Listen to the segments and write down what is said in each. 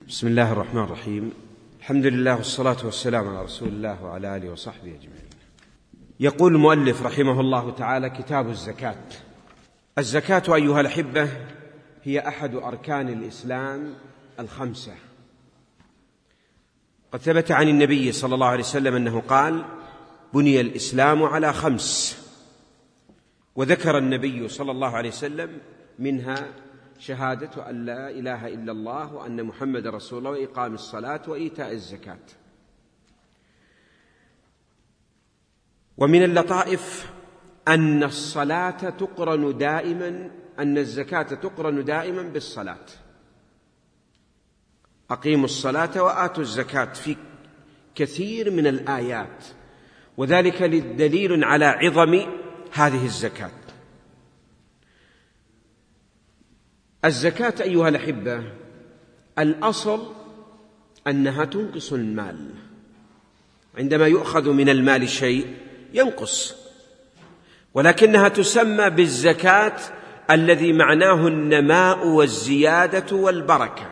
بسم الله الرحمن الرحيم. الحمد لله والصلاة والسلام على رسول الله وعلى آله وصحبه أجمعين. يقول المؤلف رحمه الله تعالى: كتاب الزكاة. الزكاة أيها الأحبة هي أحد أركان الإسلام الخمسة. قد ثبت عن النبي صلى الله عليه وسلم أنه قال: بني الإسلام على خمس، وذكر النبي صلى الله عليه وسلم منها شهادة أن لا إله إلا الله وأن محمد رسول الله وإقام الصلاة وإيتاء الزكاة. ومن اللطائف أن الزكاة تقرن دائما بالصلاة. أقيموا الصلاة وآتوا الزكاة في كثير من الآيات، وذلك دليل على عظم هذه الزكاة. الزكاة أيها الأحبة الأصل أنها تنقص المال، عندما يؤخذ من المال شيء ينقص، ولكنها تسمى بالزكاة الذي معناه النماء والزيادة والبركة،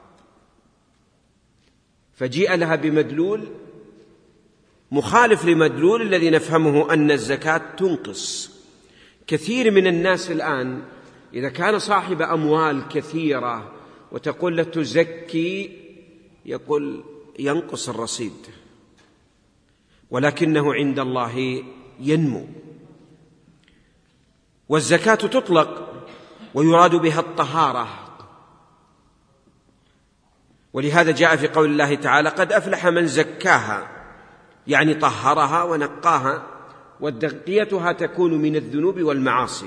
فجيء لها بمدلول مخالف لمدلول الذي نفهمه أن الزكاة تنقص. كثير من الناس الآن إذا كان صاحب أموال كثيرة وتقول له تزكي، يقول ينقص الرصيد، ولكنه عند الله ينمو. والزكاة تطلق ويراد بها الطهارة، ولهذا جاء في قول الله تعالى: قد أفلح من زكاها، يعني طهرها ونقاها، وتزكيتها تكون من الذنوب والمعاصي.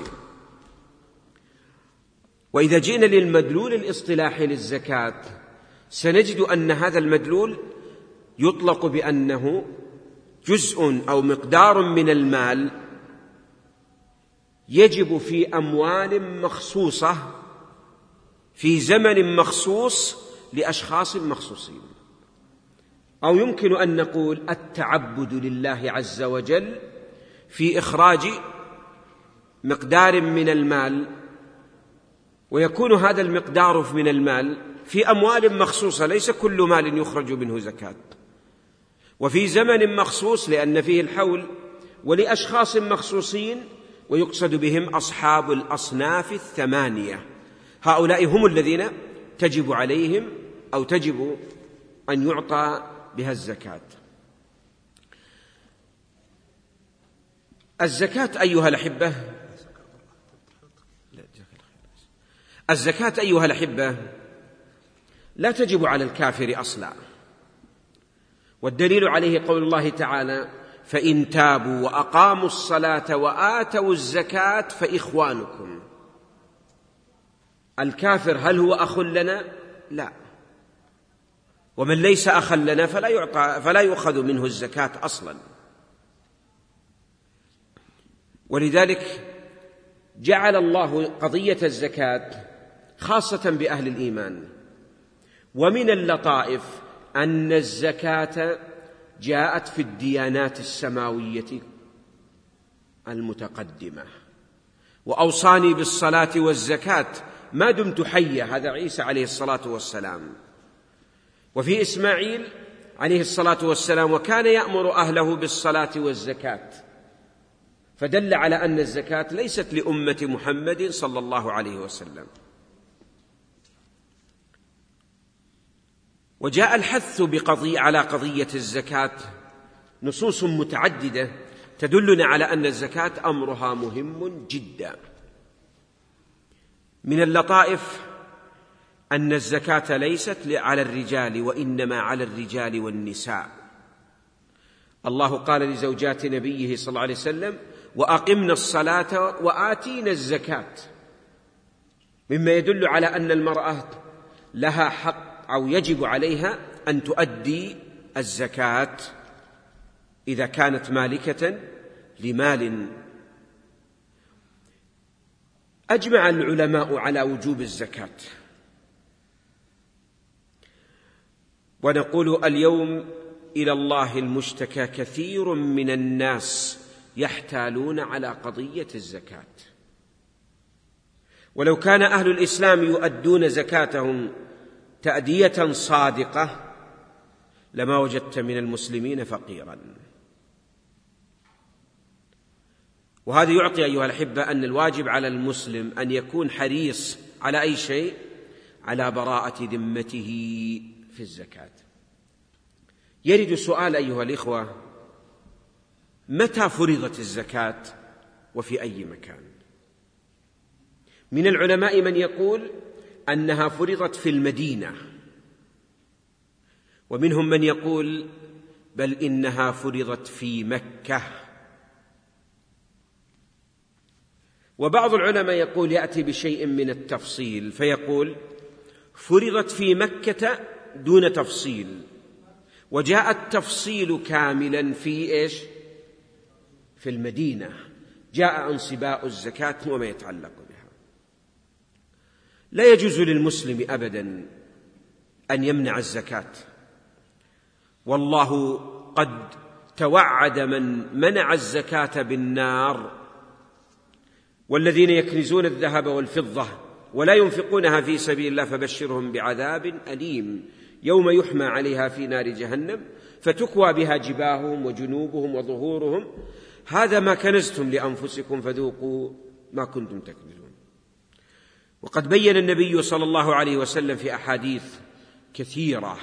وإذا جئنا للمدلول الاصطلاحي للزكاة سنجد أن هذا المدلول يطلق بأنه جزء أو مقدار من المال يجب في أموال مخصوصة في زمن مخصوص لأشخاص مخصوصين. أو يمكن أن نقول التعبد لله عز وجل في إخراج مقدار من المال، ويكون هذا المقدار من المال في أموال مخصوصة، ليس كل مال يخرج منه زكاة، وفي زمن مخصوص لأن فيه الحول، ولأشخاص مخصوصين، ويقصد بهم أصحاب الأصناف الثمانية. هؤلاء هم الذين تجب عليهم أو تجب أن يعطى بها الزكاة. الزكاة أيها الأحبة لا تجب على الكافر أصلا، والدليل عليه قول الله تعالى: فإن تابوا وأقاموا الصلاة وآتوا الزكاة فإخوانكم. الكافر هل هو أخ لنا؟ لا. ومن ليس أخا لنا فلا يؤخذ منه الزكاة أصلا. ولذلك جعل الله قضية الزكاة خاصة بأهل الإيمان. ومن اللطائف أن الزكاة جاءت في الديانات السماوية المتقدمة: وأوصاني بالصلاة والزكاة ما دمت حيا، هذا عيسى عليه الصلاة والسلام. وفي إسماعيل عليه الصلاة والسلام: وكان يأمر أهله بالصلاة والزكاة، فدل على أن الزكاة ليست لأمة محمد صلى الله عليه وسلم. وجاء الحث على قضية الزكاة نصوص متعددة تدلنا على أن الزكاة أمرها مهم جدا. من اللطائف أن الزكاة ليست على الرجال، وإنما على الرجال والنساء. الله قال لزوجات نبيه صلى الله عليه وسلم: وأقمنا الصلاة وآتينا الزكاة، مما يدل على أن المرأة لها حق أو يجب عليها أن تؤدي الزكاة إذا كانت مالكة لمال. أجمع العلماء على وجوب الزكاة، ونقول اليوم إلى الله المشتكى كثير من الناس يحتالون على قضية الزكاة. ولو كان أهل الإسلام يؤدون زكاتهم تأدية صادقة لما وجدت من المسلمين فقيرا. وهذا يعطي أيها الأحبة أن الواجب على المسلم أن يكون حريص على أي شيء؟ على براءة ذمته في الزكاة. يرد سؤال أيها الإخوة: متى فرضت الزكاة وفي أي مكان؟ من العلماء من يقول أنها فرضت في المدينة، ومنهم من يقول بل إنها فرضت في مكة، وبعض العلماء يقول يأتي بشيء من التفصيل فيقول فرضت في مكة دون تفصيل، وجاء التفصيل كاملا في إيش؟ في المدينة، جاء انصباء الزكاة وما يتعلق بها. لا يجوز للمسلم أبدا أن يمنع الزكاة، والله قد توعد من منع الزكاة بالنار: والذين يكنزون الذهب والفضة ولا ينفقونها في سبيل الله فبشرهم بعذاب أليم يوم يحمى عليها في نار جهنم فتكوى بها جباههم وجنوبهم وظهورهم هذا ما كنزتم لأنفسكم فذوقوا ما كنتم تكنزون. وقد بين النبي صلى الله عليه وسلم في أحاديث كثيرة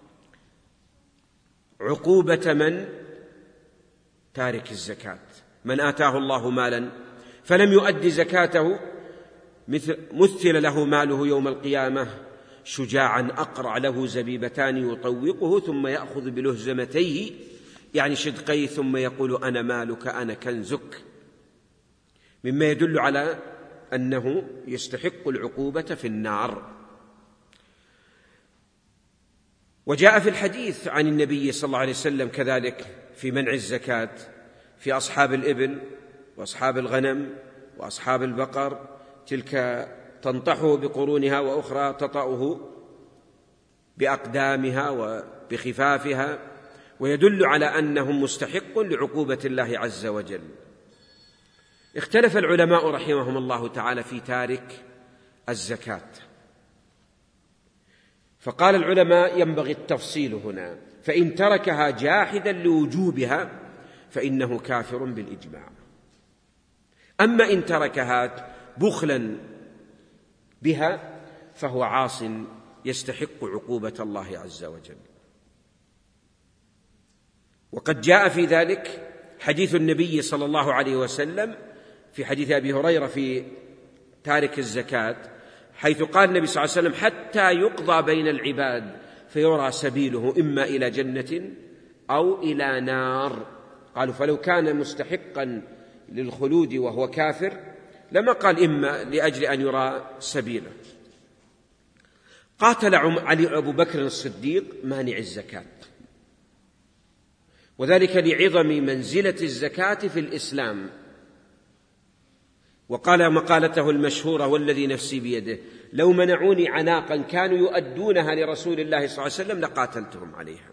عقوبة من تارك الزكاة: من آتاه الله مالا فلم يؤد زكاته مثل له ماله يوم القيامة شجاعا أقرع له زبيبتان يطوقه ثم يأخذ بلهزمتيه يعني شدقيه ثم يقول أنا مالك أنا كنزك، مما يدل على أنه يستحق العقوبة في النار. وجاء في الحديث عن النبي صلى الله عليه وسلم كذلك في منع الزكاة في أصحاب الإبل وأصحاب الغنم وأصحاب البقر، تلك تنطحه بقرونها وأخرى تطأه بأقدامها وبخفافها، ويدل على أنهم مستحق لعقوبة الله عز وجل. اختلف العلماء رحمهم الله تعالى في تارك الزكاة، فقال العلماء ينبغي التفصيل هنا: فإن تركها جاحدا لوجوبها فإنه كافر بالإجماع، أما إن تركها بخلا بها فهو عاص يستحق عقوبة الله عز وجل. وقد جاء في ذلك حديث النبي صلى الله عليه وسلم في حديث أبي هريرة في تارك الزكاة، حيث قال النبي صلى الله عليه وسلم: حتى يقضى بين العباد فيرى سبيله إما إلى جنة أو إلى نار. قالوا: فلو كان مستحقا للخلود وهو كافر لما قال إما لأجل أن يرى سبيله. قاتل علي أبو بكر الصديق مانع الزكاة، وذلك لعظم منزلة الزكاة في الإسلام، وقال مقالته المشهورة: والذي نفسي بيده لو منعوني عناقا كانوا يؤدونها لرسول الله صلى الله عليه وسلم لقاتلتهم عليها.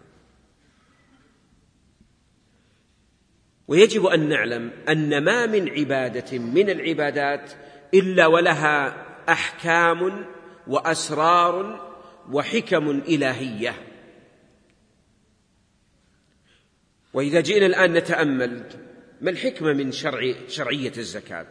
ويجب أن نعلم أن ما من عبادة من العبادات إلا ولها أحكام وأسرار وحكم إلهية. وإذا جئنا الآن نتأمل ما الحكمة من شرعية الزكاة؟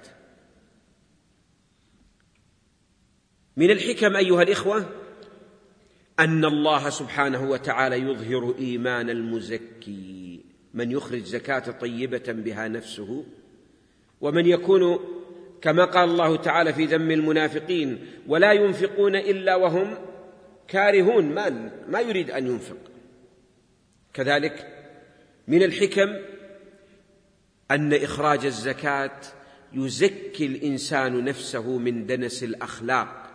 من الحكم أيها الإخوة أن الله سبحانه وتعالى يظهر إيمان المزكي، من يخرج زكاة طيبة بها نفسه، ومن يكون كما قال الله تعالى في ذم المنافقين: ولا ينفقون إلا وهم كارهون، ما يريد أن ينفق. كذلك من الحكم أن إخراج الزكاة يزكي الإنسان نفسه من دنس الأخلاق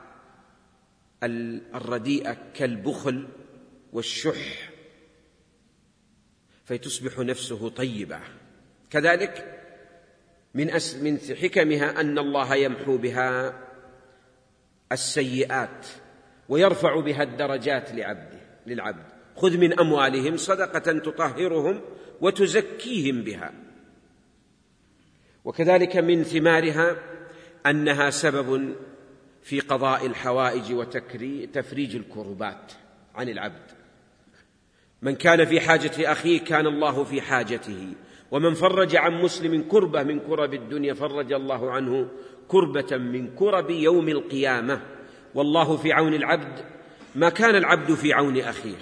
الرديئة كالبخل والشح، فتصبح نفسه طيبة. كذلك من حكمها أن الله يمحو بها السيئات ويرفع بها الدرجات للعبد: خذ من أموالهم صدقة تطهرهم وتزكيهم بها. وكذلك من ثمارها أنها سبب في قضاء الحوائج وتفريج الكربات عن العبد. من كان في حاجة أخيه كان الله في حاجته، ومن فرج عن مسلم كربة من كرب الدنيا فرج الله عنه كربة من كرب يوم القيامة. والله في عون العبد ما كان العبد في عون أخيه.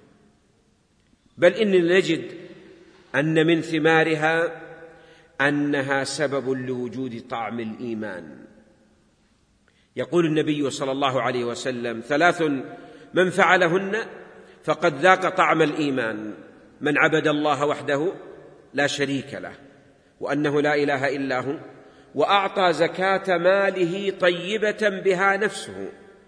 بل إننا نجد أن من ثمارها أنها سبب لوجود طعم الإيمان. يقول النبي صلى الله عليه وسلم: 3 من فعلهن فقد ذاق طعم الإيمان: من عبد الله وحده لا شريك له وأنه لا إله إلا هو، وأعطى زكاة ماله طيبة بها نفسه.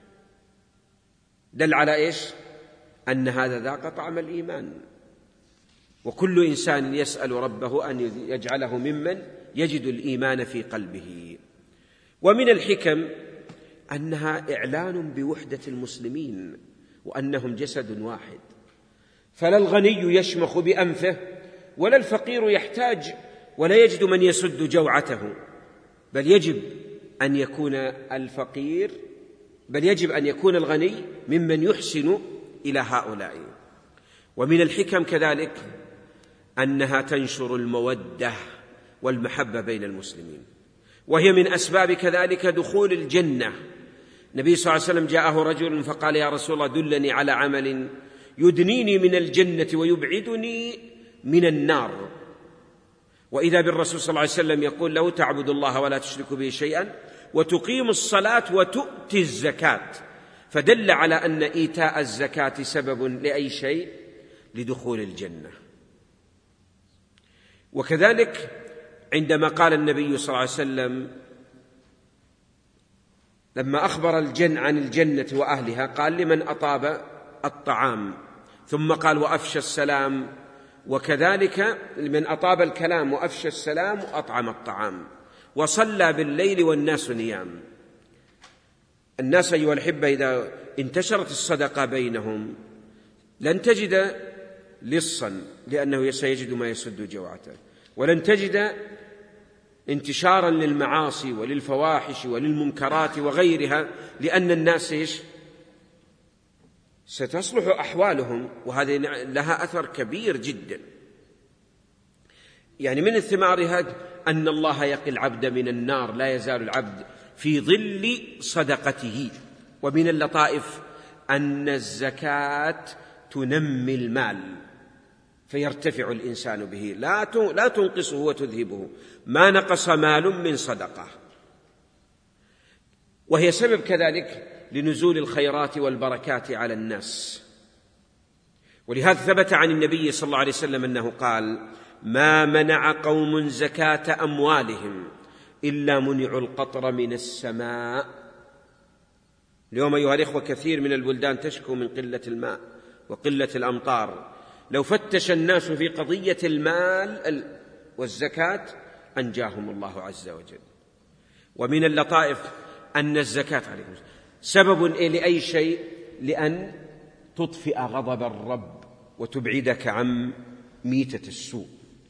دل على إيش؟ أن هذا ذاق طعم الإيمان. وكل إنسان يسأل ربه أن يجعله ممن يجد الإيمان في قلبه. ومن الحكم أنها إعلان بوحدة المسلمين وأنهم جسد واحد، فلا الغني يشمخ بأنفه ولا الفقير يحتاج ولا يجد من يسد جوعته، بل يجب أن يكون الغني ممن يحسن إلى هؤلاء. ومن الحكم كذلك أنها تنشر المودة والمحبة بين المسلمين، وهي من أسباب كذلك دخول الجنة. النبي صلى الله عليه وسلم جاءه رجل فقال: يا رسول الله دلني على عمل يدنيني من الجنة ويبعدني من النار. وإذا بالرسول صلى الله عليه وسلم يقول له: تعبد الله ولا تشرك به شيئا وتقيم الصلاة وتؤتي الزكاة. فدل على أن إيتاء الزكاة سبب لأي شيء؟ لدخول الجنة. وكذلك عندما قال النبي صلى الله عليه وسلم لما أخبر عن الجنة وأهلها، قال: لمن أطاب الطعام، ثم قال: وأفشى السلام. وكذلك لمن أطاب الكلام وأفشى السلام وأطعم الطعام وصلى بالليل والناس نيام. الناس أيها الأحبة إذا انتشرت الصدقة بينهم لن تجد لصا، لأنه سيجد ما يسد جوعته، ولن تجد انتشارا للمعاصي وللفواحش وللمنكرات وغيرها، لأن الناس ستصلح أحوالهم، وهذه لها أثر كبير جدا. يعني من ثمارها أن الله يقي العبد من النار، لا يزال العبد في ظل صدقته. ومن اللطائف أن الزكاة تنمي المال فيرتفع الإنسان به، لا تنقصه وتذهبه، ما نقص مال من صدقة. وهي سبب كذلك لنزول الخيرات والبركات على الناس. ولهذا ثبت عن النبي صلى الله عليه وسلم أنه قال: ما منع قوم زكاة أموالهم إلا منعوا القطر من السماء. اليوم أيها الإخوة كثير من البلدان تشكو من قلة الماء وقلة الأمطار. لو فتش الناس في قضية المال والزكاة أنجاهم الله عز وجل. ومن اللطائف أن الزكاة عليكم سبب لأي شيء، لأن تطفئ غضب الرب وتبعدك عن ميتة السوء.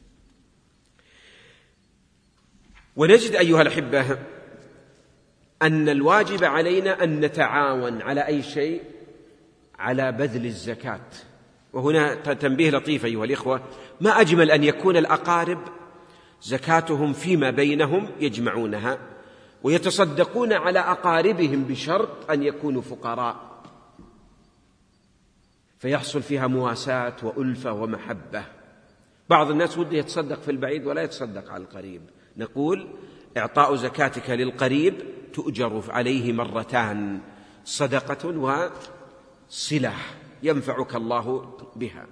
ونجد أيها الأحبة أن الواجب علينا أن نتعاون على أي شيء على بذل الزكاة. وهنا تنبيه لطيف أيها الإخوة: ما أجمل أن يكون الأقارب زكاتهم فيما بينهم يجمعونها ويتصدقون على أقاربهم بشرط أن يكونوا فقراء، فيحصل فيها مواساة وألفة ومحبة. بعض الناس وده يتصدق في البعيد ولا يتصدق على القريب. نقول: إعطاء زكاتك للقريب تؤجر عليه 2 مرتان، صدقة وصلة ينفعك الله بها.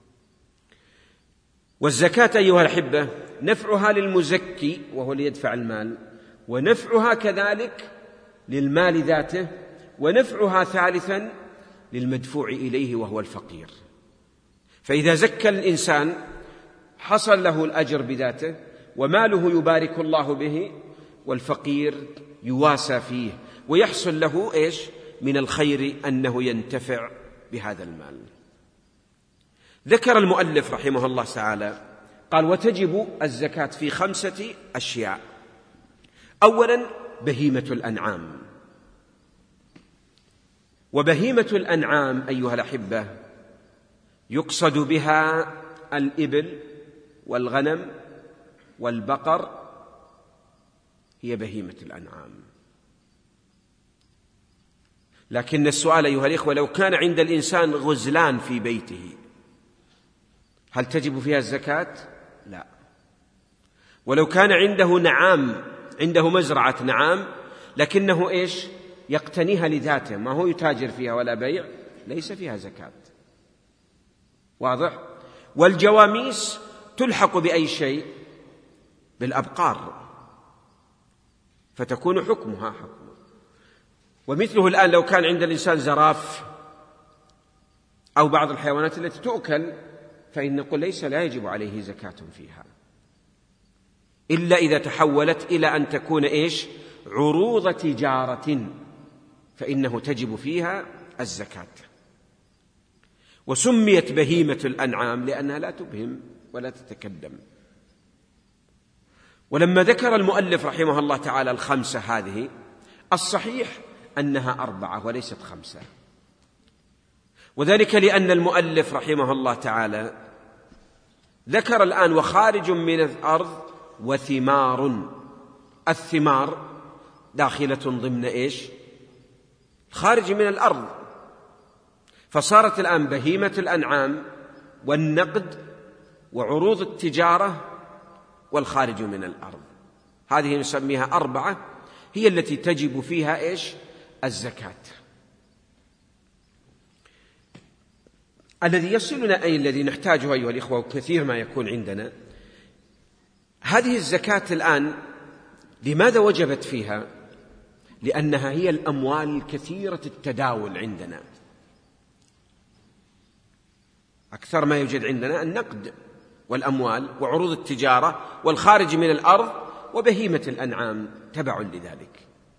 والزكاة أيها الأحبة نفعها للمزكي وهو اللي يدفع المال، ونفعها كذلك للمال ذاته، ونفعها ثالثا للمدفوع إليه وهو الفقير. فإذا زكى الإنسان حصل له الأجر بذاته، وماله يبارك الله به، والفقير يواسى فيه ويحصل له إيش من الخير؟ أنه ينتفع بهذا المال. ذكر المؤلف رحمه الله تعالى قال: وتجب الزكاة في 5 أشياء. أولا بهيمة الأنعام، وبهيمة الأنعام أيها الأحبة يقصد بها الإبل والغنم والبقر، هي بهيمة الأنعام. لكن السؤال أيها الإخوة، لو كان عند الإنسان غزلان في بيته هل تجب فيها الزكاة؟ لا. ولو كان عنده نعام، عنده مزرعة نعام لكنه يقتنيها لذاته، ما هو يتاجر فيها ولا بيع، ليس فيها زكاة. واضح؟ والجواميس تلحق بأي شيء؟ بالأبقار، فتكون حكمها حكم. ومثله الآن لو كان عند الإنسان زراف أو بعض الحيوانات التي تؤكل فإن نقول لا يجب عليه زكاة فيها، إلا إذا تحولت إلى أن تكون عروض تجارة، فإنه تجب فيها الزكاة. وسميت بهيمة الأنعام لأنها لا تبهم ولا تتكلم. ولما ذكر المؤلف رحمه الله تعالى الخمسة هذه، الصحيح أنها 4 وليست 5، وذلك لأن المؤلف رحمه الله تعالى ذكر الآن وخارج من الأرض وثمار. الثمار داخلة ضمن خارج من الأرض، فصارت الآن بهيمة الأنعام والنقد وعروض التجارة والخارج من الأرض، هذه نسميها 4 هي التي تجب فيها الزكاة. الذي يصلنا أي الذي نحتاجه أيها الإخوة، وكثير ما يكون عندنا هذه الزكاة الآن، لماذا وجبت فيها؟ لأنها هي الأموال الكثيرة التداول عندنا. أكثر ما يوجد عندنا النقد والأموال وعروض التجارة والخارج من الأرض وبهيمة الأنعام تبع لذلك.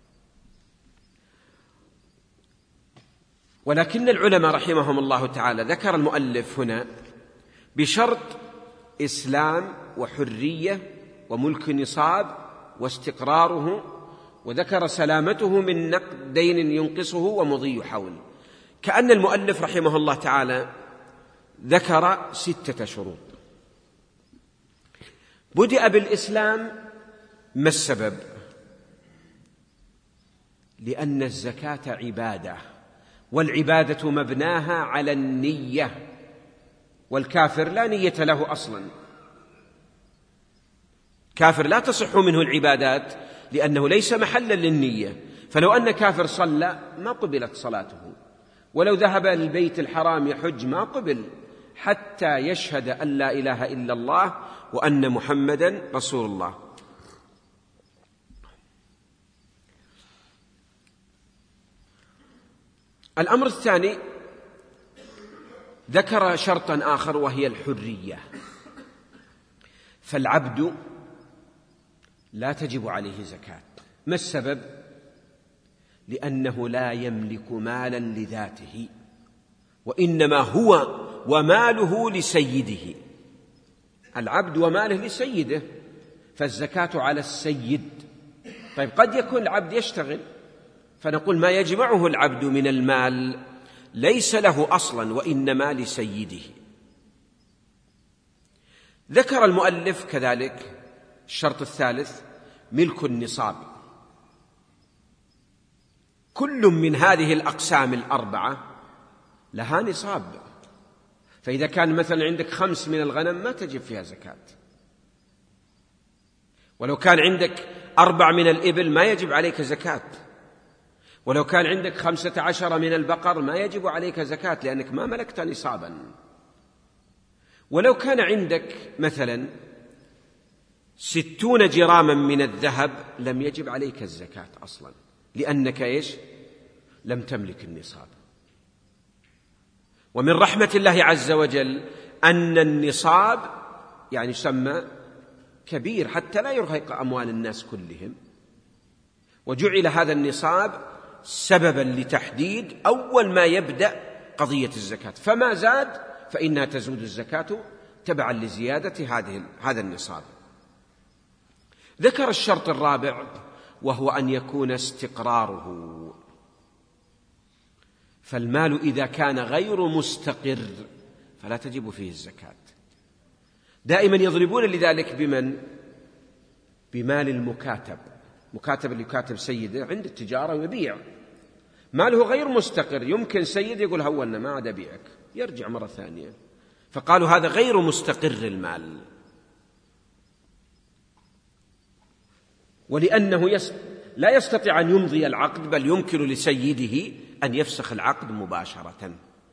ولكن العلماء رحمهم الله تعالى ذكر المؤلف هنا بشرط إسلام وحرية وملك نصاب واستقراره، وذكر سلامته من نقد دين ينقصه ومضي حول. كأن المؤلف رحمه الله تعالى ذكر 6 شروط. بدأ بالإسلام. ما السبب؟ لأن الزكاة عبادة، والعبادة مبناها على النية، والكافر لا نية له أصلا. كافر لا تصح منه العبادات لأنه ليس محلا للنية، فلو أن كافر صلى ما قبلت صلاته، ولو ذهب للبيت الحرام يحج ما قبل حتى يشهد أن لا إله إلا الله وأن محمدا رسول الله. الأمر الثاني ذكر شرطا آخر وهي الحرية، فالعبد لا تجب عليه زكاة. ما السبب؟ لأنه لا يملك مالا لذاته، وإنما هو وماله لسيده. العبد وماله لسيده، فالزكاة على السيد. طيب قد يكون العبد يشتغل، فنقول ما يجمعه العبد من المال ليس له أصلا وإنما لسيده. ذكر المؤلف كذلك الشرط الثالث ملك النصاب. كل من هذه الأقسام 4 لها نصاب، فإذا كان مثلا عندك 5 من الغنم ما تجب فيها زكاة، ولو كان عندك 4 من الإبل ما يجب عليك زكاة، ولو كان عندك 15 من البقر ما يجب عليك زكاة لأنك ما ملكت نصابا، ولو كان عندك مثلا 60 جراما من الذهب لم يجب عليك الزكاة أصلا، لأنك لم تملك النصاب. ومن رحمة الله عز وجل أن النصاب يسمى كبير حتى لا يرهق أموال الناس كلهم، وجعل هذا النصاب سببا لتحديد أول ما يبدأ قضية الزكاة، فما زاد فإنها تزود الزكاة تبعا لزيادة هذا النصاب. ذكر الشرط الرابع وهو أن يكون استقراره، فالمال إذا كان غير مستقر فلا تجب فيه الزكاة. دائما يضربون لذلك بمال المكاتب، مكاتب اللي يكاتب سيده عند التجارة ويبيع، ماله غير مستقر، يمكن سيد يقول هونا ما عاد أبيعك، يرجع مرة ثانية، فقالوا هذا غير مستقر المال. ولأنه لا يستطيع أن يمضي العقد، بل يمكن لسيده أن يفسخ العقد مباشرة.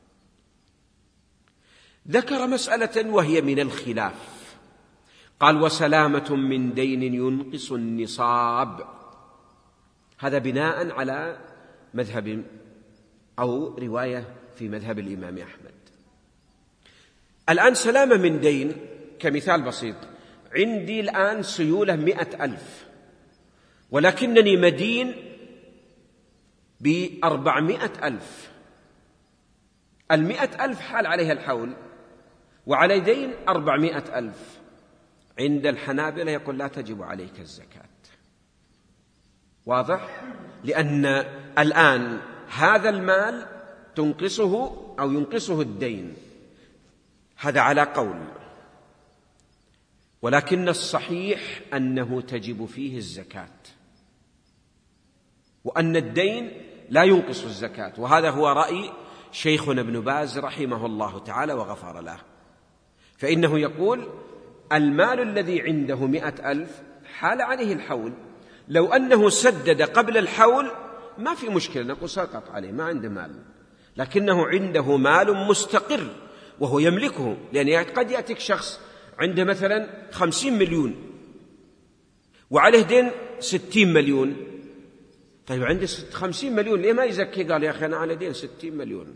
ذكر مسألة وهي من الخلاف، قال وسلامة من دين ينقص النصاب. هذا بناء على مذهب أو رواية في مذهب الإمام أحمد. الآن سلامة من دين كمثال بسيط، عندي الآن سيولة 100,000 ولكنني مدين ب400,000، 100,000 حال عليها الحول وعلي دين 400,000. عند الحنابلة يقول لا تجب عليك الزكاة. واضح؟ لأن الآن هذا المال تنقصه أو ينقصه الدين، هذا على قول، ولكن الصحيح أنه تجب فيه الزكاة، وأن الدين لا ينقص الزكاة، وهذا هو رأي شيخنا ابن باز رحمه الله تعالى وغفر له، فإنه يقول المال الذي عنده 100,000 حال عليه الحول، لو أنه سدد قبل الحول ما في مشكلة، نقول سقط عليه ما عنده مال، لكنه عنده مال مستقر وهو يملكه. لأن قد يأتيك شخص عنده مثلا 50 مليون وعليه دين 60 مليون، طيب عنده 50 مليون ليه ما يزكي؟ قال يا أخي أنا على دين 60 مليون.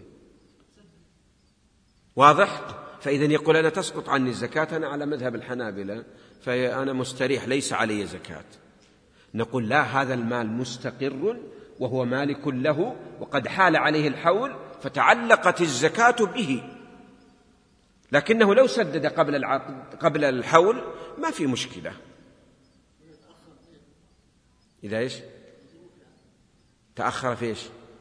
واضح؟ فإذا يقول أنا تسقط عني الزكاة، أنا على مذهب الحنابلة فأنا مستريح ليس علي زكاة. نقول لا، هذا المال مستقر وهو مالك له وقد حال عليه الحول فتعلقت الزكاة به، لكنه لو سدد قبل الحول ما في مشكلة. إذا إيش تأخر في إيش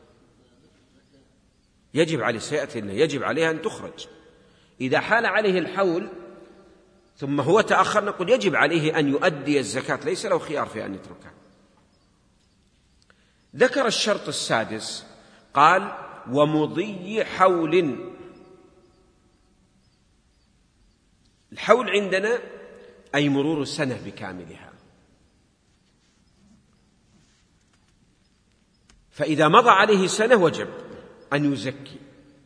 يجب عليه، سيأتي إنه يجب عليها أن تخرج. إذا حال عليه الحول ثم هو تأخر نقول يجب عليه أن يؤدي الزكاة، ليس له خيار في أن يتركها. ذكر الشرط السادس، قال ومضي حول. الحول عندنا أي مرور سنة بكاملها، فإذا مضى عليه سنة وجب أن يزكي.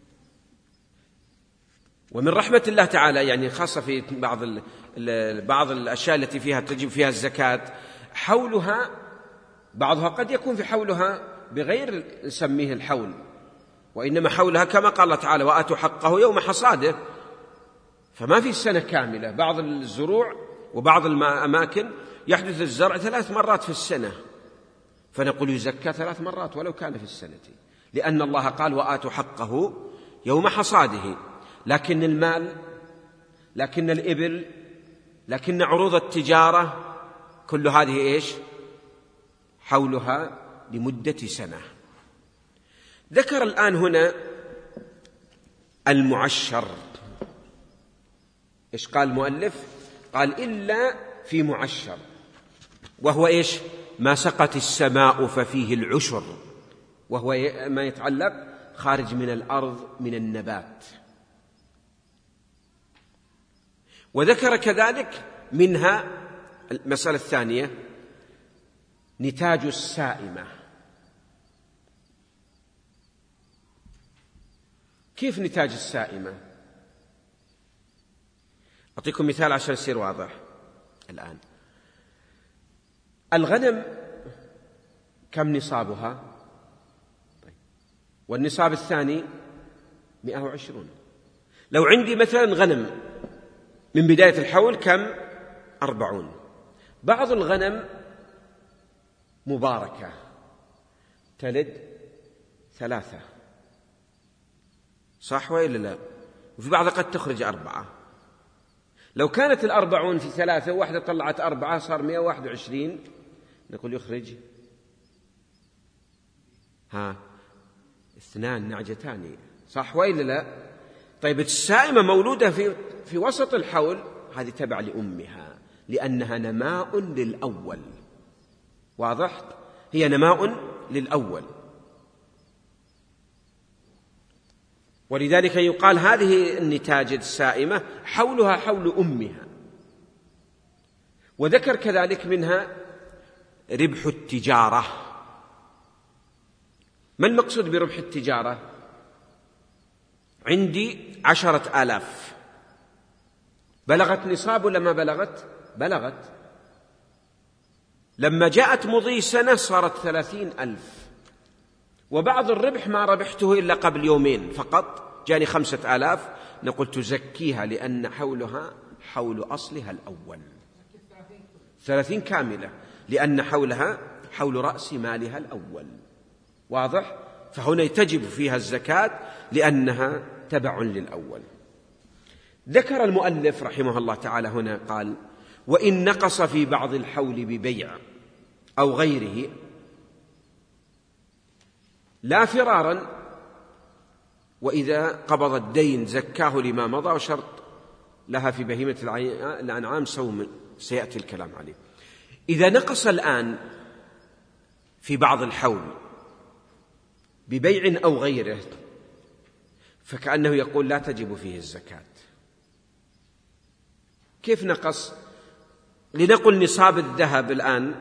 ومن رحمة الله تعالى يعني خاصة في بعض الأشياء التي فيها تجب فيها الزكاة، حولها بعضها قد يكون في حولها بغير نسميه الحول، وإنما حولها كما قال الله تعالى وآتوا حقه يوم حصاده، فما في سنة كاملة. بعض الزروع وبعض الأماكن يحدث الزرع 3 مرات في السنة، فنقول يزكى 3 مرات ولو كان في السنة، لأن الله قال وآتوا حقه يوم حصاده. لكن المال، لكن الإبل، لكن عروض التجارة كل هذه إيش حولها لمدة سنة. ذكر الآن هنا المعشر. إيش قال المؤلف؟ قال إلا في معشر، وهو إيش ما سقت السماء ففيه العشر، وهو ما يتعلق خارج من الأرض من النبات. وذكر كذلك منها المسألة الثانية نتاج السائمة. كيف نتاج السائمة؟ أعطيكم مثال عشان يصير واضح. الآن الغنم كم نصابها؟ طيب. والنصاب الثاني 120. لو عندي مثلا غنم من بداية الحول كم؟ 40. بعض الغنم مباركة تلد 3، صح وإلا لا؟ وفي بعضها قد تخرج 4. لو كانت 40 في 3 وواحدة طلعت 4 صار 121، نقول يخرج 2 نعجتان، صح وإلا لا؟ طيب السائمة مولودة في وسط الحول، هذه تبع لأمها لأنها نماء للأول. واضح؟ هي نماء للأول، ولذلك يقال هذه النتاج السائمة حولها حول أمها. وذكر كذلك منها ربح التجارة. ما المقصود بربح التجارة؟ عندي 10,000، بلغت نصاب ولا ما بلغت؟ بلغت. لما جاءت مضي سنة صارت 30,000، وبعض الربح ما ربحته إلا قبل يومين فقط، جاني 5,000، نقول تزكيها لأن حولها حول أصلها الأول، 30 كاملة، لأن حولها حول رأس مالها الأول. واضح؟ فهنا تجب فيها الزكاة لأنها تبع للأول. ذكر المؤلف رحمه الله تعالى هنا قال: وإن نقص في بعض الحول ببيع أو غيره لا فرارا، وإذا قبض الدين زكاه لما مضى، وشرط لها في بهيمة الأنعام صوم، سيأتي الكلام عليه. إذا نقص الآن في بعض الحول ببيع أو غيره فكأنه يقول لا تجب فيه الزكاة. كيف نقص؟ لنقل نصاب الذهب الآن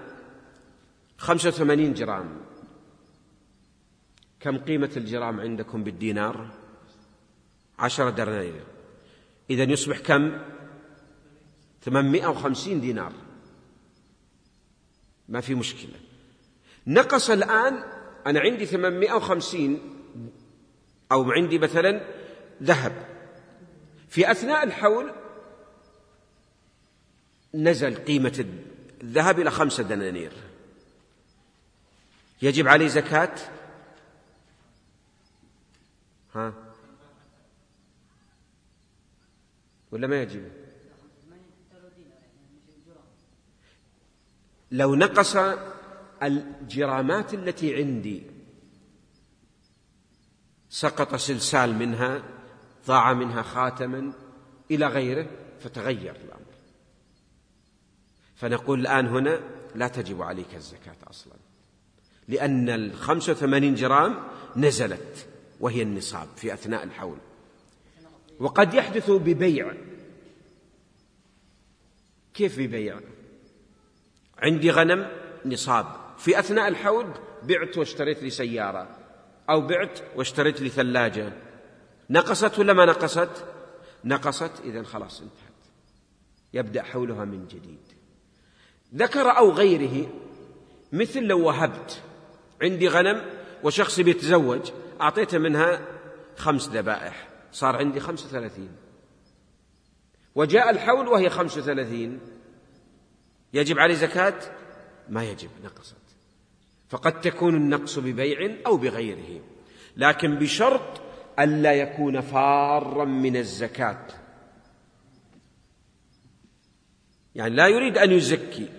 85 جرام. كم قيمة الجرام عندكم بالدينار؟ 10 دنانير. إذن يصبح كم؟ 850 دينار. ما في مشكلة. نقص الآن، أنا عندي 850 أو عندي مثلا ذهب، في أثناء الحول نزل قيمة الذهب إلى 5 دنانير، يجب عليه زكاة؟ ها؟ ولا ما يجب؟ لو نقص الجرامات التي عندي، سقط سلسال منها، ضاع منها خاتما إلى غيره، فتغير الأمر، فنقول الآن هنا لا تجب عليك الزكاة أصلا، لأن 85 جرام نزلت وهي النصاب في أثناء الحول. وقد يحدث ببيع. كيف ببيع؟ عندي غنم نصاب، في أثناء الحول بعت واشتريت لي سيارة، أو بعت واشتريت لي ثلاجة، نقصت ولا ما نقصت؟ نقصت، إذن خلاص انتهت، يبدأ حولها من جديد. ذكر أو غيره، مثل لو وهبت، عندي غنم وشخص بيتزوج، أعطيته منها 5 ذبائح، صار عندي 35، وجاء الحول وهي 35، يجب عليه زكاة؟ ما يجب، نقصت. فقد تكون النقص ببيع أو بغيره، لكن بشرط ألا يكون فارا من الزكاة، يعني لا يريد أن يزكي،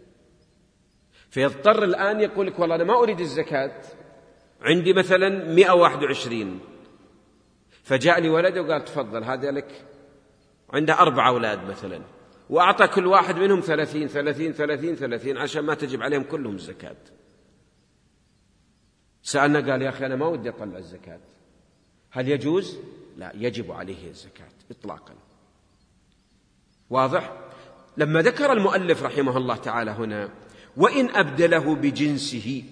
فيضطر الآن يقول لك والله أنا ما أريد الزكاة، عندي مثلا 121، فجاء لي ولد وقال تفضل هذا لك، عنده 4 أولاد مثلا، وأعطى كل واحد منهم 30 30 30 30 عشان ما تجب عليهم كلهم الزكاة. سألنا قال يا أخي أنا ما ودي أطلع الزكاة، هل يجوز؟ لا، يجب عليه الزكاة إطلاقا. واضح؟ لما ذكر المؤلف رحمه الله تعالى هنا وإن أبدله بجنسه،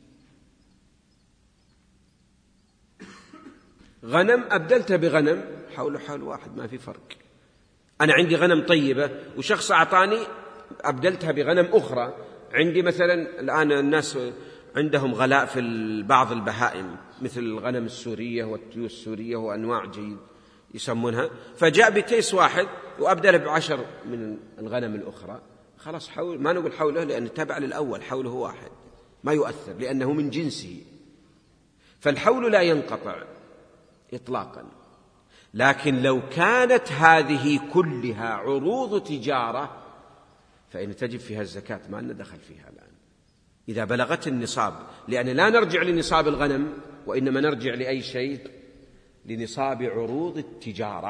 غنم أبدلته بغنم حول حول واحد، ما في فرق. أنا عندي غنم طيبة وشخص أعطاني أبدلتها بغنم أخرى، عندي مثلا الآن الناس عندهم غلاء في بعض البهائم مثل الغنم السورية والتيوس السورية وأنواع جيد يسمونها، فجاء بتيس واحد وأبدله ب10 من الغنم الأخرى، خلاص حول، ما نقول حوله لأنه تبع للأول، حوله واحد ما يؤثر لأنه من جنسه، فالحول لا ينقطع إطلاقا. لكن لو كانت هذه كلها عروض تجارة فإن تجب فيها الزكاة، ما لنا دخل فيها الآن إذا بلغت النصاب، لأن لا نرجع لنصاب الغنم وإنما نرجع لأي شيء؟ لنصاب عروض التجارة.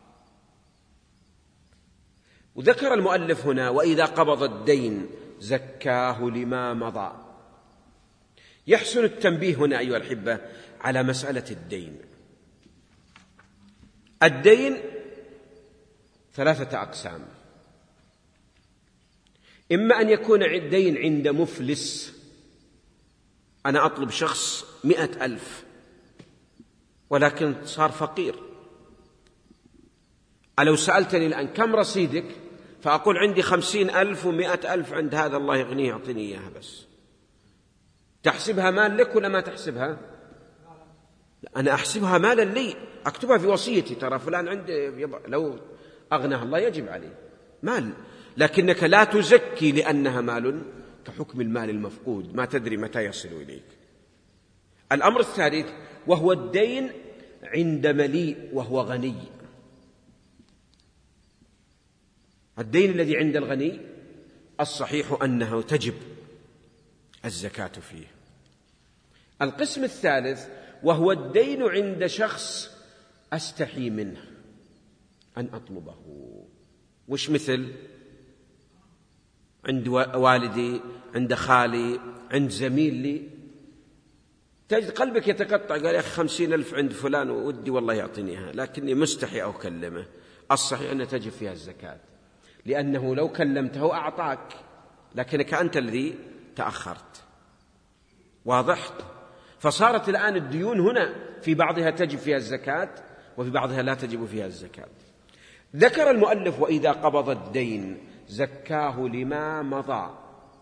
وذكر المؤلف هنا: وإذا قبض الدين زكاه لما مضى. يحسن التنبيه هنا أيها الأحبة على مسألة الدين. الدين 3 أقسام: إما أن يكون الدين عند مفلس، أنا أطلب شخص 100,000 ولكن صار فقير، لو سألتني الآن كم رصيدك فأقول عندي 50,000 و100,000 عند هذا، الله يغنيه يعطيني إياها. بس تحسبها مال لك ولا ما تحسبها؟ لا، أنا أحسبها مالا لي، أكتبها في وصيتي: ترى فلان عنده لو أغناه الله يجب عليه مال، لكنك لا تزكي لأنها مال كحكم المال المفقود، ما تدري متى يصل إليك. الأمر الثالث وهو الدين عند مليء وهو غني. الدين الذي عند الغني الصحيح أنه تجب الزكاة فيه. القسم الثالث وهو الدين عند شخص أستحي منه أن أطلبه، وش مثل؟ عند والدي، عند خالي، عند زميل لي، تجد قلبك يتقطع، قال يا أخي 50,000 عند فلان ودي والله يعطينيها لكني مستحي أكلمه. الصحيح أن تجب فيها الزكاة، لأنه لو كلمته أعطاك، لكنك أنت الذي تأخرت. واضح؟ فصارت الآن الديون هنا في بعضها تجب فيها الزكاة وفي بعضها لا تجب فيها الزكاة. ذكر المؤلف: وإذا قبض الدين زكاه لما مضى.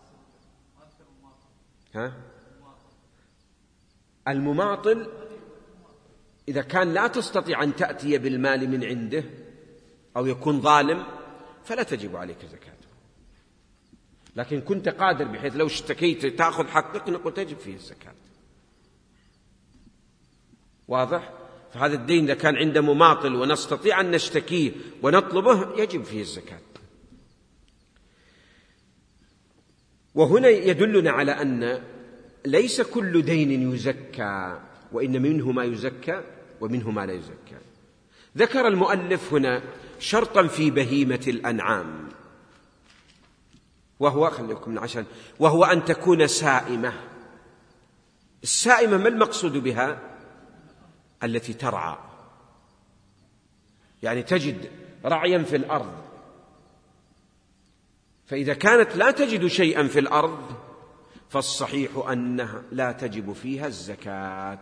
المماطل إذا كان لا تستطيع أن تأتي بالمال من عنده أو يكون ظالم فلا تجب عليك زكاته، لكن كنت قادر بحيث لو اشتكيت تأخذ حقك نقول تجب فيه الزكاة. واضح؟ فهذا الدين إذا كان عنده مماطل ونستطيع أن نشتكيه ونطلبه يجب فيه الزكاة. وهنا يدلنا على أن ليس كل دين يزكى، وإن منه ما يزكى ومنه ما لا يزكى. ذكر المؤلف هنا شرطا في بهيمة الأنعام، وهو أن تكون سائمة. السائمة ما المقصود بها؟ التي ترعى، يعني تجد رعيا في الأرض، فإذا كانت لا تجد شيئا في الأرض فالصحيح أنها لا تجب فيها الزكاة،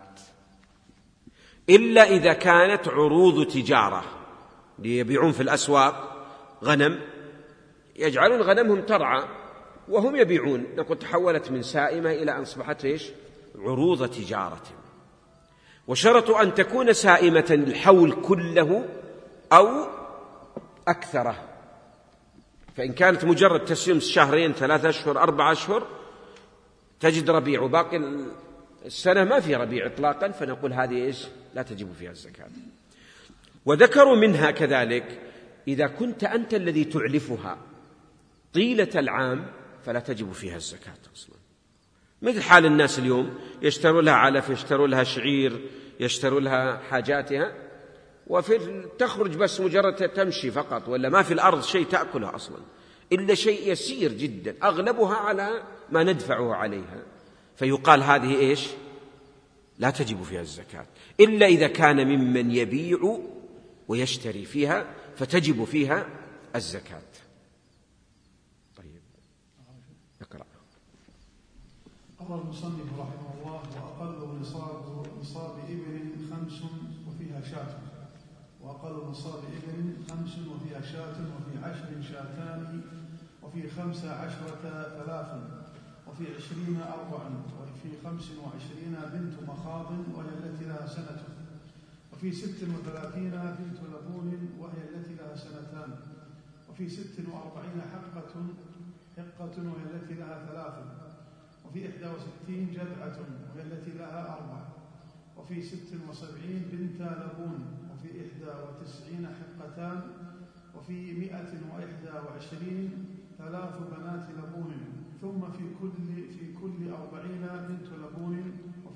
إلا إذا كانت عروض تجارة، ليبيعون في الأسواق غنم، يجعلون غنمهم ترعى وهم يبيعون، نقول تحولت من سائمة إلى أن أصبحت عروض تجارة. وشرط أن تكون سائمة الحول كله أو أكثره، فإن كانت مجرد تسيم 2 3 أشهر 4 أشهر تجد ربيع وباقي السنة ما في ربيع إطلاقا، فنقول هذه لا تجب فيها الزكاة. وذكروا منها كذلك إذا كنت أنت الذي تعلفها طيلة العام فلا تجب فيها الزكاة أصلا، مثل حال الناس اليوم يشتروا لها علف، يشتروا لها شعير، يشتروا لها حاجاتها، تخرج بس مجرد تمشي فقط، ولا ما في الأرض شيء تأكلها أصلا إلا شيء يسير جدا أغلبها على ما ندفعه عليها، فيقال هذه لا تجب فيها الزكاة، إلا إذا كان ممن يبيع ويشتري فيها فتجب فيها الزكاة. طيب اقرأ. قال المصنف رحمه الله: وأقل نصاب إبل 5 وفيها شاة، وأقل نصاب إبل 5 وفيها شاة، وفي 10 شاتان، وفي 15 3، وفي 20 4، وفي 25 بنت مخاض وهي التي لها سنة، وفي 36 بنت لبون وهي التي لها 2 سنين، وفي 46 حقة وهي التي لها 3، وفي 61 جذعة وهي التي لها 4، وفي 76 بنت لبون، وفي 91 حقتان، وفي 121 3 بنات لبون، ثم في كل 40 بنت لبون، وفي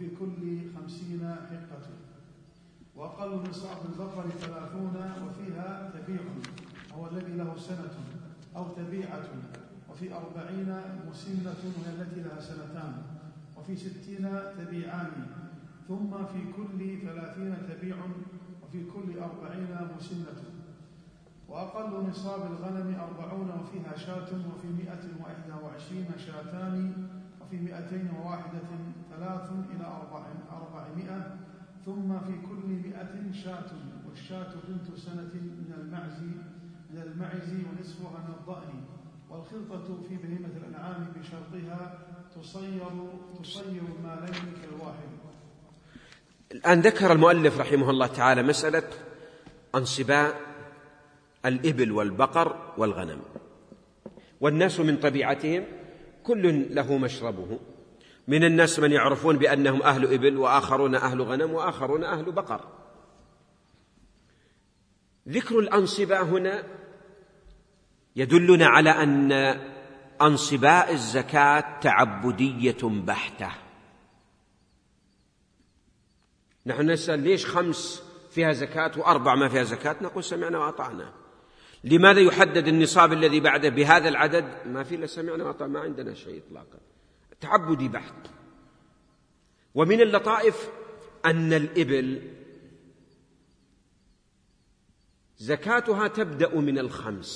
وفي كل 50 حقة. وأقل نصاب البقر 30 وفيها تبيع، هو الذي له سنة أو تبيعة، وفي 40 مسنة وهي التي لها سنتان، وفي 60 تبيعان، ثم في كل 30 تبيع، وفي كل 40 مسنة. وأقل نصاب الغنم 40 وفيها شاة، وفي 121 شاتان، وفي 201 3 إلى 400، ثم في كل 100 شاة، والشاة بنت سنة من المعز ونصفها من الضأن. والخلطة في بهيمة الأنعام بشرطها تصير المالين كالواحد. الآن ذكر المؤلف رحمه الله تعالى مسألة أنصباء الإبل والبقر والغنم. والناس من طبيعتهم كل له مشربه، من الناس من يعرفون بأنهم أهل إبل، وآخرون أهل غنم، وآخرون أهل بقر. ذكر الأنصباء هنا يدلنا على أن أنصباء الزكاة تعبدية بحتة. نحن نسأل ليش 5 فيها زكاة و4 ما فيها زكاة؟ نقول سمعنا وأطعنا. لماذا يحدد النصاب الذي بعده بهذا العدد؟ ما في إلا سمعنا وأطعنا، ما عندنا شيء إطلاقا، تعبدي بحت. ومن اللطائف أن الإبل زكاتها تبدأ من 5،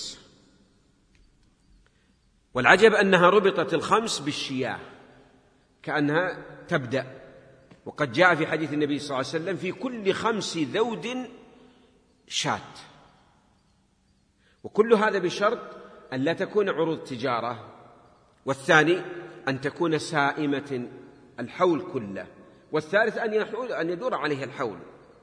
والعجب أنها ربطت 5 بالشياه كأنها تبدأ. وقد جاء في حديث النبي صلى الله عليه وسلم في كل 5 ذود شاة. وكل هذا بشرط أن لا تكون عروض تجارة، والثاني أن تكون سائمة الحول كله، والثالث أن يدور عليها الحول.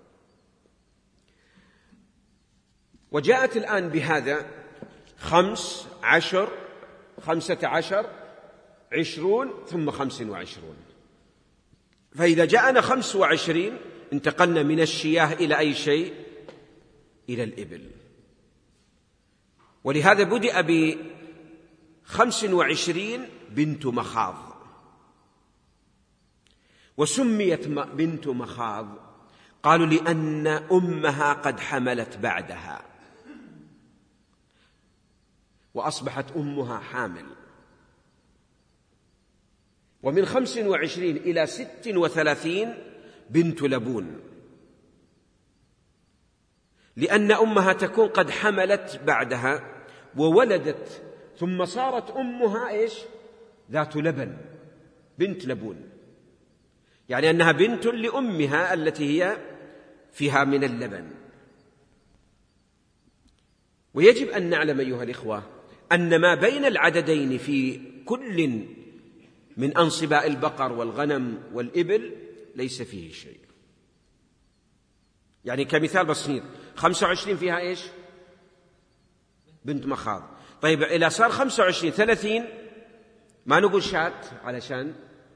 وجاءت الآن بهذا 5 10 15 20 ثم 25. فإذا جاءنا 25 انتقلنا من الشياه إلى أي شيء؟ إلى الإبل. ولهذا بدأ ب25 بنت مخاض، وسميت بنت مخاض قالوا لأن أمها قد حملت بعدها، وأصبحت أمها حامل. ومن 25 إلى 36 بنت لبون، لأن أمها تكون قد حملت بعدها وولدت، ثم صارت أمها إيش؟ ذات لبن، بنت لبون، يعني أنها بنت لأمها التي هي فيها من اللبن. ويجب أن نعلم أيها الإخوة أن ما بين العددين في كل من أنصباء البقر والغنم والإبل ليس فيه شيء. يعني كمثال بسيط 25 فيها إيش؟ بنت مخاض. طيب إذا صار 25 30 ما نقول شات، علشان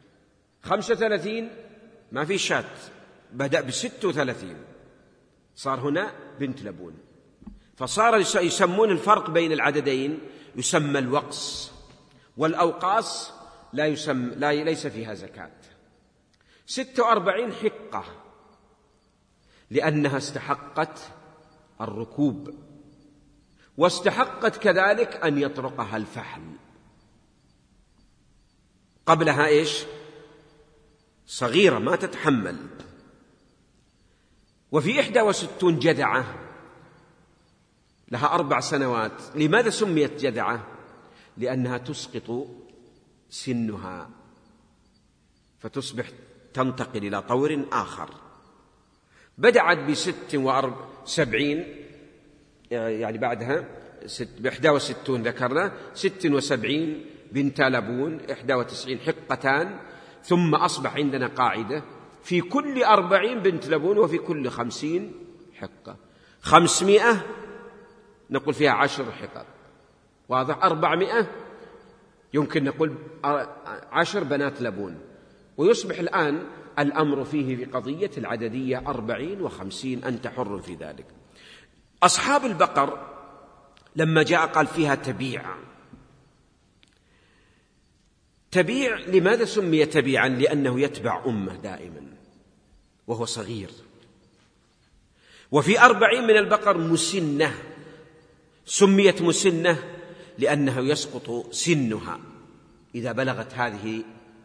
35 ما في شات، بدأ ب36 صار هنا بنت لبون. فصار يسمون الفرق بين العددين يسمى الوقص، والأوقاص ليس فيها زكاة. 46 حقة لأنها استحقت الركوب، واستحقت كذلك أن يطرقها الفحل. قبلها إيش؟ صغيرة ما تتحمل. وفي 61 جذعة لها 4 سنوات. لماذا سميت جذعة؟ لأنها تسقط سنها فتصبح تنتقل إلى طور آخر. بدأت ب76 يعني بعدها ب61 ذكرنا 76 بنت لبون، 91 حقتان، ثم أصبح عندنا قاعدة في كل 40 بنت لبون وفي كل 50 حقة. 500 نقول فيها 10 حقق، واضح؟ 400 يمكن نقول 10 بنات لبون. ويصبح الآن الأمر فيه في قضية العددية 40 و50، أنت حر في ذلك. أصحاب تبيع لماذا سمي تبيعا؟ لأنه يتبع أمه دائما وهو صغير. وفي 40 من البقر مسنة، سميت مسنة لأنه يسقط سنها إذا بلغت هذه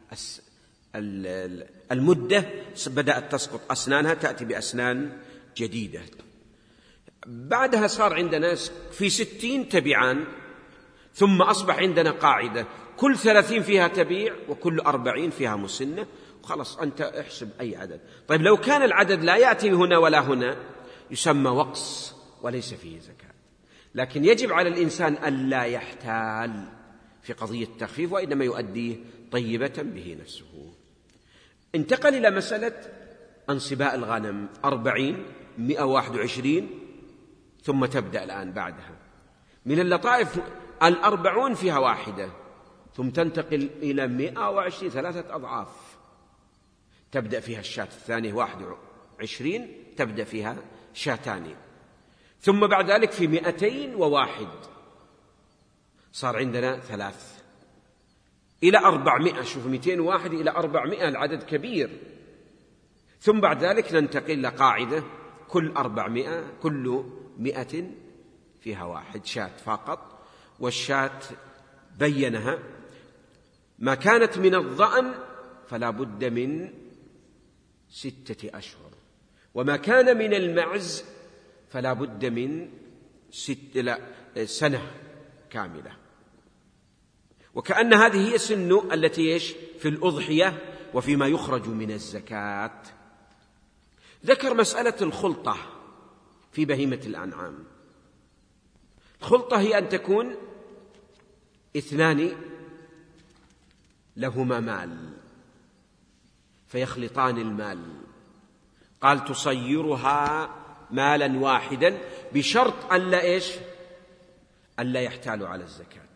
المدة، بدأت تسقط أسنانها، تأتي بأسنان جديدة. بعدها صار عندنا في 60 تبيعان، ثم أصبح عندنا قاعدة كل 30 فيها تبيع وكل 40 فيها مسنة، وخلص أنت احسب أي عدد. طيب لو كان العدد لا يأتي هنا ولا هنا يسمى وقص وليس فيه زكاة. لكن يجب على الإنسان ألا يحتال في قضية التخفيف، وإنما يؤديه طيبة به نفسه. انتقل إلى مسألة أنصباء الغنم 40 121، ثم تبدأ الآن بعدها من اللطائف 40 فيها واحدة، ثم تنتقل إلى 120 3 أضعاف، تبدأ فيها الشاة الثانية 21 تبدأ فيها شاتان، ثم بعد ذلك في 201 صار عندنا 3 إلى 400. شوف 201 إلى 400 العدد كبير. ثم بعد ذلك ننتقل إلى قاعدة كل 400 كل 100 فيها 1 شاة فقط. والشاة بينها ما كانت من الضأن فلا بد من 6 أشهر، وما كان من المعز فلا بد من 1 كاملة. وكأن هذه هي سن التي في الأضحية وفيما يخرج من الزكاة. ذكر مسألة الخلطة في بهيمة الأنعام. الخلطة هي أن تكون 2 لهما مال فيخلطان المال، قال تصيرها مالا واحدا بشرط ألا يحتالوا على الزكاة.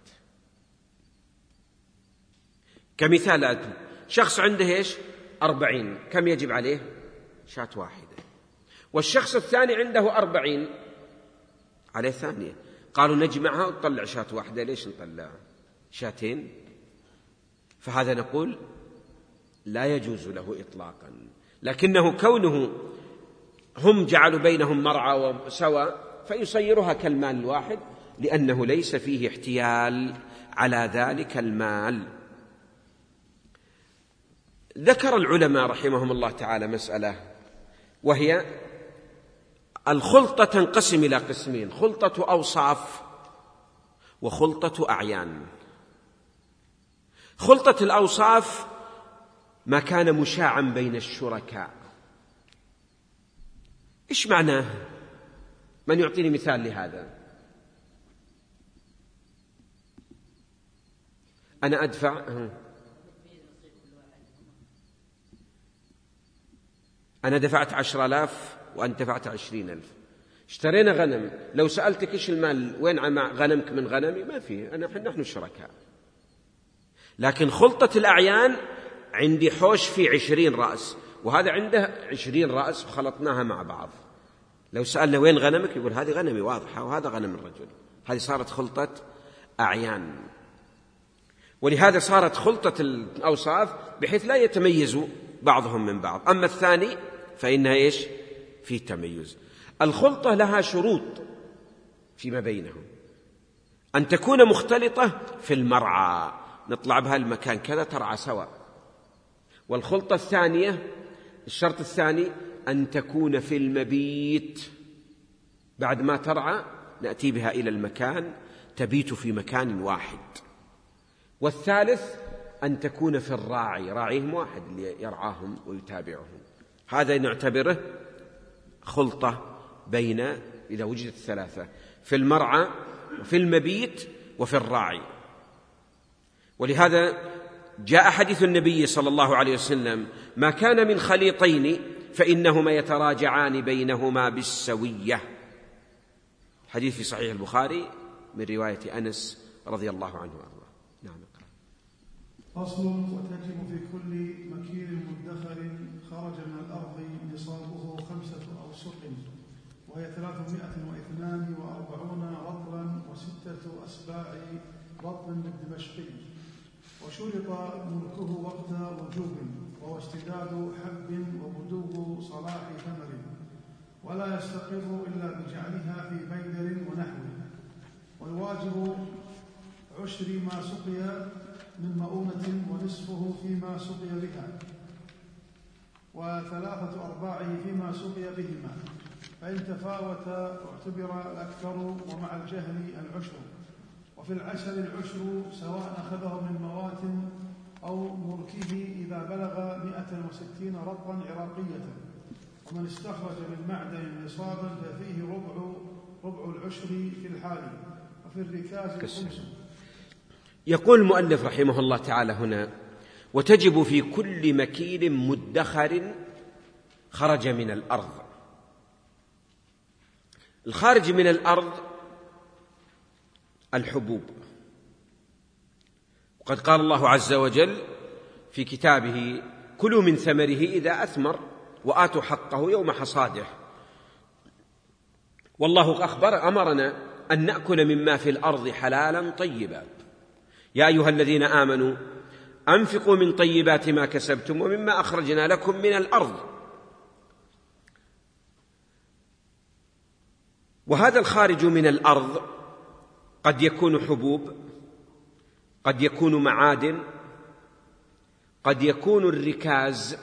كمثال، شخص عنده 40، كم يجب عليه؟ شاة واحدة. والشخص الثاني عنده 40 عليه 2، قالوا نجمعها وتطلع شاة واحدة. ليش نطلع 2؟ فهذا نقول لا يجوز له إطلاقا، لكنه كونه هم جعلوا بينهم مرعى وسوى فيصيرها كالمال الواحد، لأنه ليس فيه احتيال على ذلك المال. ذكر العلماء رحمهم الله تعالى مسألة، وهي الخلطة تنقسم إلى قسمين: خلطة أوصاف وخلطة أعيان. خلطة الأوصاف ما كان مشاعا بين الشركاء. إيش معناه؟ من يعطيني مثال لهذا؟ أنا أدفع أنا دفعت 10,000 وأنت دفعت 20,000، اشترينا غنم. لو سألتك إيش المال، وين غنمك من غنمي؟ ما فيه، نحن شركاء. لكن خلطة الأعيان عندي حوش فيه 20 رأس وهذا عنده 20 رأس وخلطناها مع بعض. لو سألنا وين غنمك يقول هذه غنمي واضحة وهذا غنم الرجل. هذه صارت خلطة أعيان. ولهذا صارت خلطة الأوصاف بحيث لا يتميز بعضهم من بعض. أما الثاني فإنها في تميز. الخلطة لها شروط فيما بينهم: أن تكون مختلطة في المرعى، نطلع بها المكان كذا ترعى سوا. والخلطة الثانية، الشرط الثاني، أن تكون في المبيت، بعد ما ترعى نأتي بها إلى المكان تبيت في مكان واحد. والثالث أن تكون في الراعي، راعيهم واحد اللي يرعاهم ويتابعهم. هذا نعتبره خلطة بين، إذا وجدت 3، في المرعى وفي المبيت وفي الراعي. ولهذا جاء حديث النبي صلى الله عليه وسلم: ما كان من خليطين فإنهما يتراجعان بينهما بالسوية. حديث في صحيح البخاري من رواية أنس رضي الله عنه وأرضاه. نعم. فصل: وتجب في كل مكير مدخر خرج من الأرض نصابه 5 أوسق، وهي 342 رطلا و6 أسباع رطل بالدمشقي، وشرط ملكه وقت وجوب، وهو استداد حب وبدو صلاح ثمر، ولا يستقر إلا بجعلها في بيدر ونحوه. والواجب عشر ما سقي من مؤونة، ونصفه فيما سقي بها، وثلاثة أرباعه فيما سقي بهما، فإن تفاوت اعتبر الأكثر، ومع الجهل العشر. وفي العسل العشر، سواء أخذه من موات أو مركه، إذا بلغ 160 رطلا عراقية. ومن استخرج من معدن نصابا ففيه ربع العشر في الحال، وفي الركاز خمس. يقول المؤلف رحمه الله تعالى هنا: وتجب في كل مكيل مدخر خرج من الأرض. الخارج من الأرض الحبوب، وقد قال الله عز وجل في كتابه: كلوا من ثمره إذا أثمر وآتوا حقه يوم حصاده. والله أمرنا أن نأكل مما في الأرض حلالا طيبا. يا أيها الذين آمنوا أنفقوا من طيبات ما كسبتم ومما أخرجنا لكم من الأرض. وهذا الخارج من الأرض قد يكون حبوب، قد يكون معادن، قد يكون الركاز.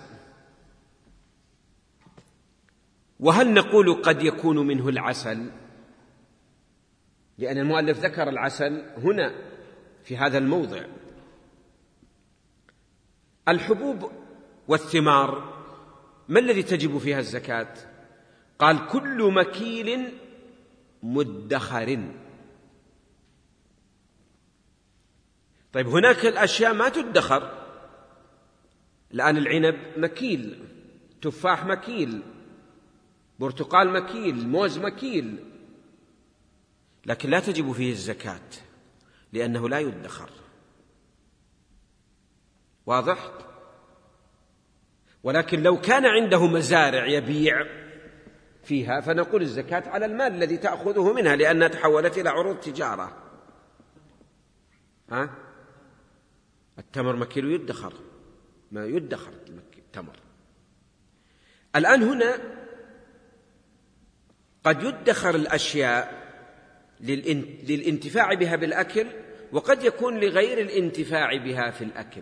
وهل نقول قد يكون منه العسل؟ لأن المؤلف ذكر العسل هنا في هذا الموضع. الحبوب والثمار ما الذي تجب فيها الزكاة؟ قال: كل مكيل مدخر. طيب، هناك الأشياء ما تدخر. الآن العنب مكيل، تفاح مكيل، برتقال مكيل، موز مكيل، لكن لا تجب فيه الزكاة لأنه لا يدخر. واضح؟ ولكن لو كان عنده مزارع يبيع فيها فنقول الزكاة على المال الذي تأخذه منها، لأنها تحولت إلى عروض تجارة. التمر مكيل يدخر، ما يدخر التمر. الآن هنا قد يدخر الأشياء للانتفاع بها بالأكل، وقد يكون لغير الانتفاع بها في الأكل،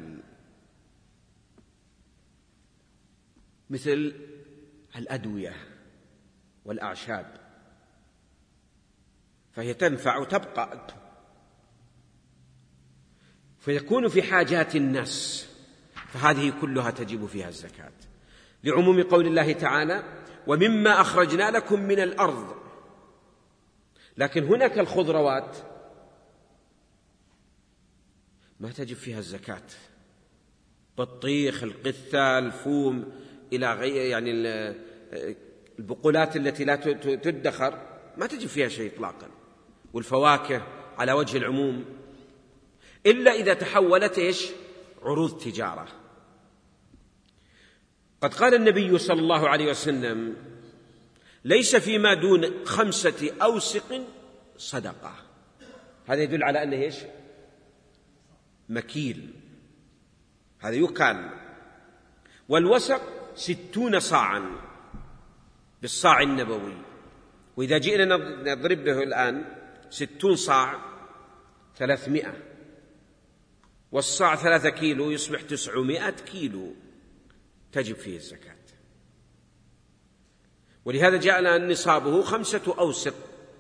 مثل الأدوية والأعشاب، فهي تنفع وتبقى، فيكون في حاجات الناس، فهذه كلها تجب فيها الزكاة، لعموم قول الله تعالى: ومما أخرجنا لكم من الأرض. لكن هناك الخضروات ما تجب فيها الزكاة، بطيخ، القثة، الفوم، إلى غير يعني البقولات التي لا تدخر ما تجب فيها شيء إطلاقا، والفواكه على وجه العموم، إلا إذا تحولت عروض تجارة. قد قال النبي صلى الله عليه وسلم: ليس فيما دون 5 أوسق صدقة. هذا يدل على أنه مكيل، هذا يكال. والوسق 60 صاعا بالصاع النبوي، وإذا جئنا نضرب به الآن 60 صاع 300، والصاع 3 كيلو يصبح 900 كيلو تجب فيه الزكاة. ولهذا جاء الآن نصابه 5 أوسق.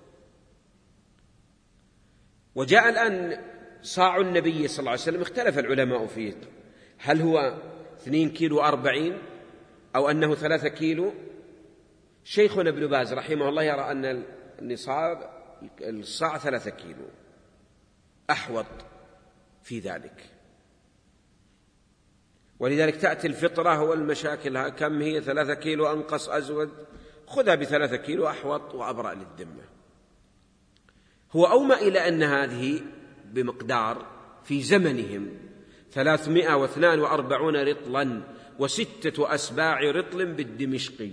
وجاء الآن صاع النبي صلى الله عليه وسلم اختلف العلماء فيه، هل هو 2 كيلو 40 أو أنه 3 كيلو. شيخنا ابن باز رحمه الله يرى أن النصاب الصاع 3 كيلو أحوط في ذلك، ولذلك تأتي الفطرة والمشاكل كم هي 3 كيلو أنقص أزود، خذها ب3 كيلو أحوط وأبرأ للذمة. هو أومأ إلى أن هذه بمقدار في زمنهم 342 رطلا و6 أسباع رطل بالدمشقي.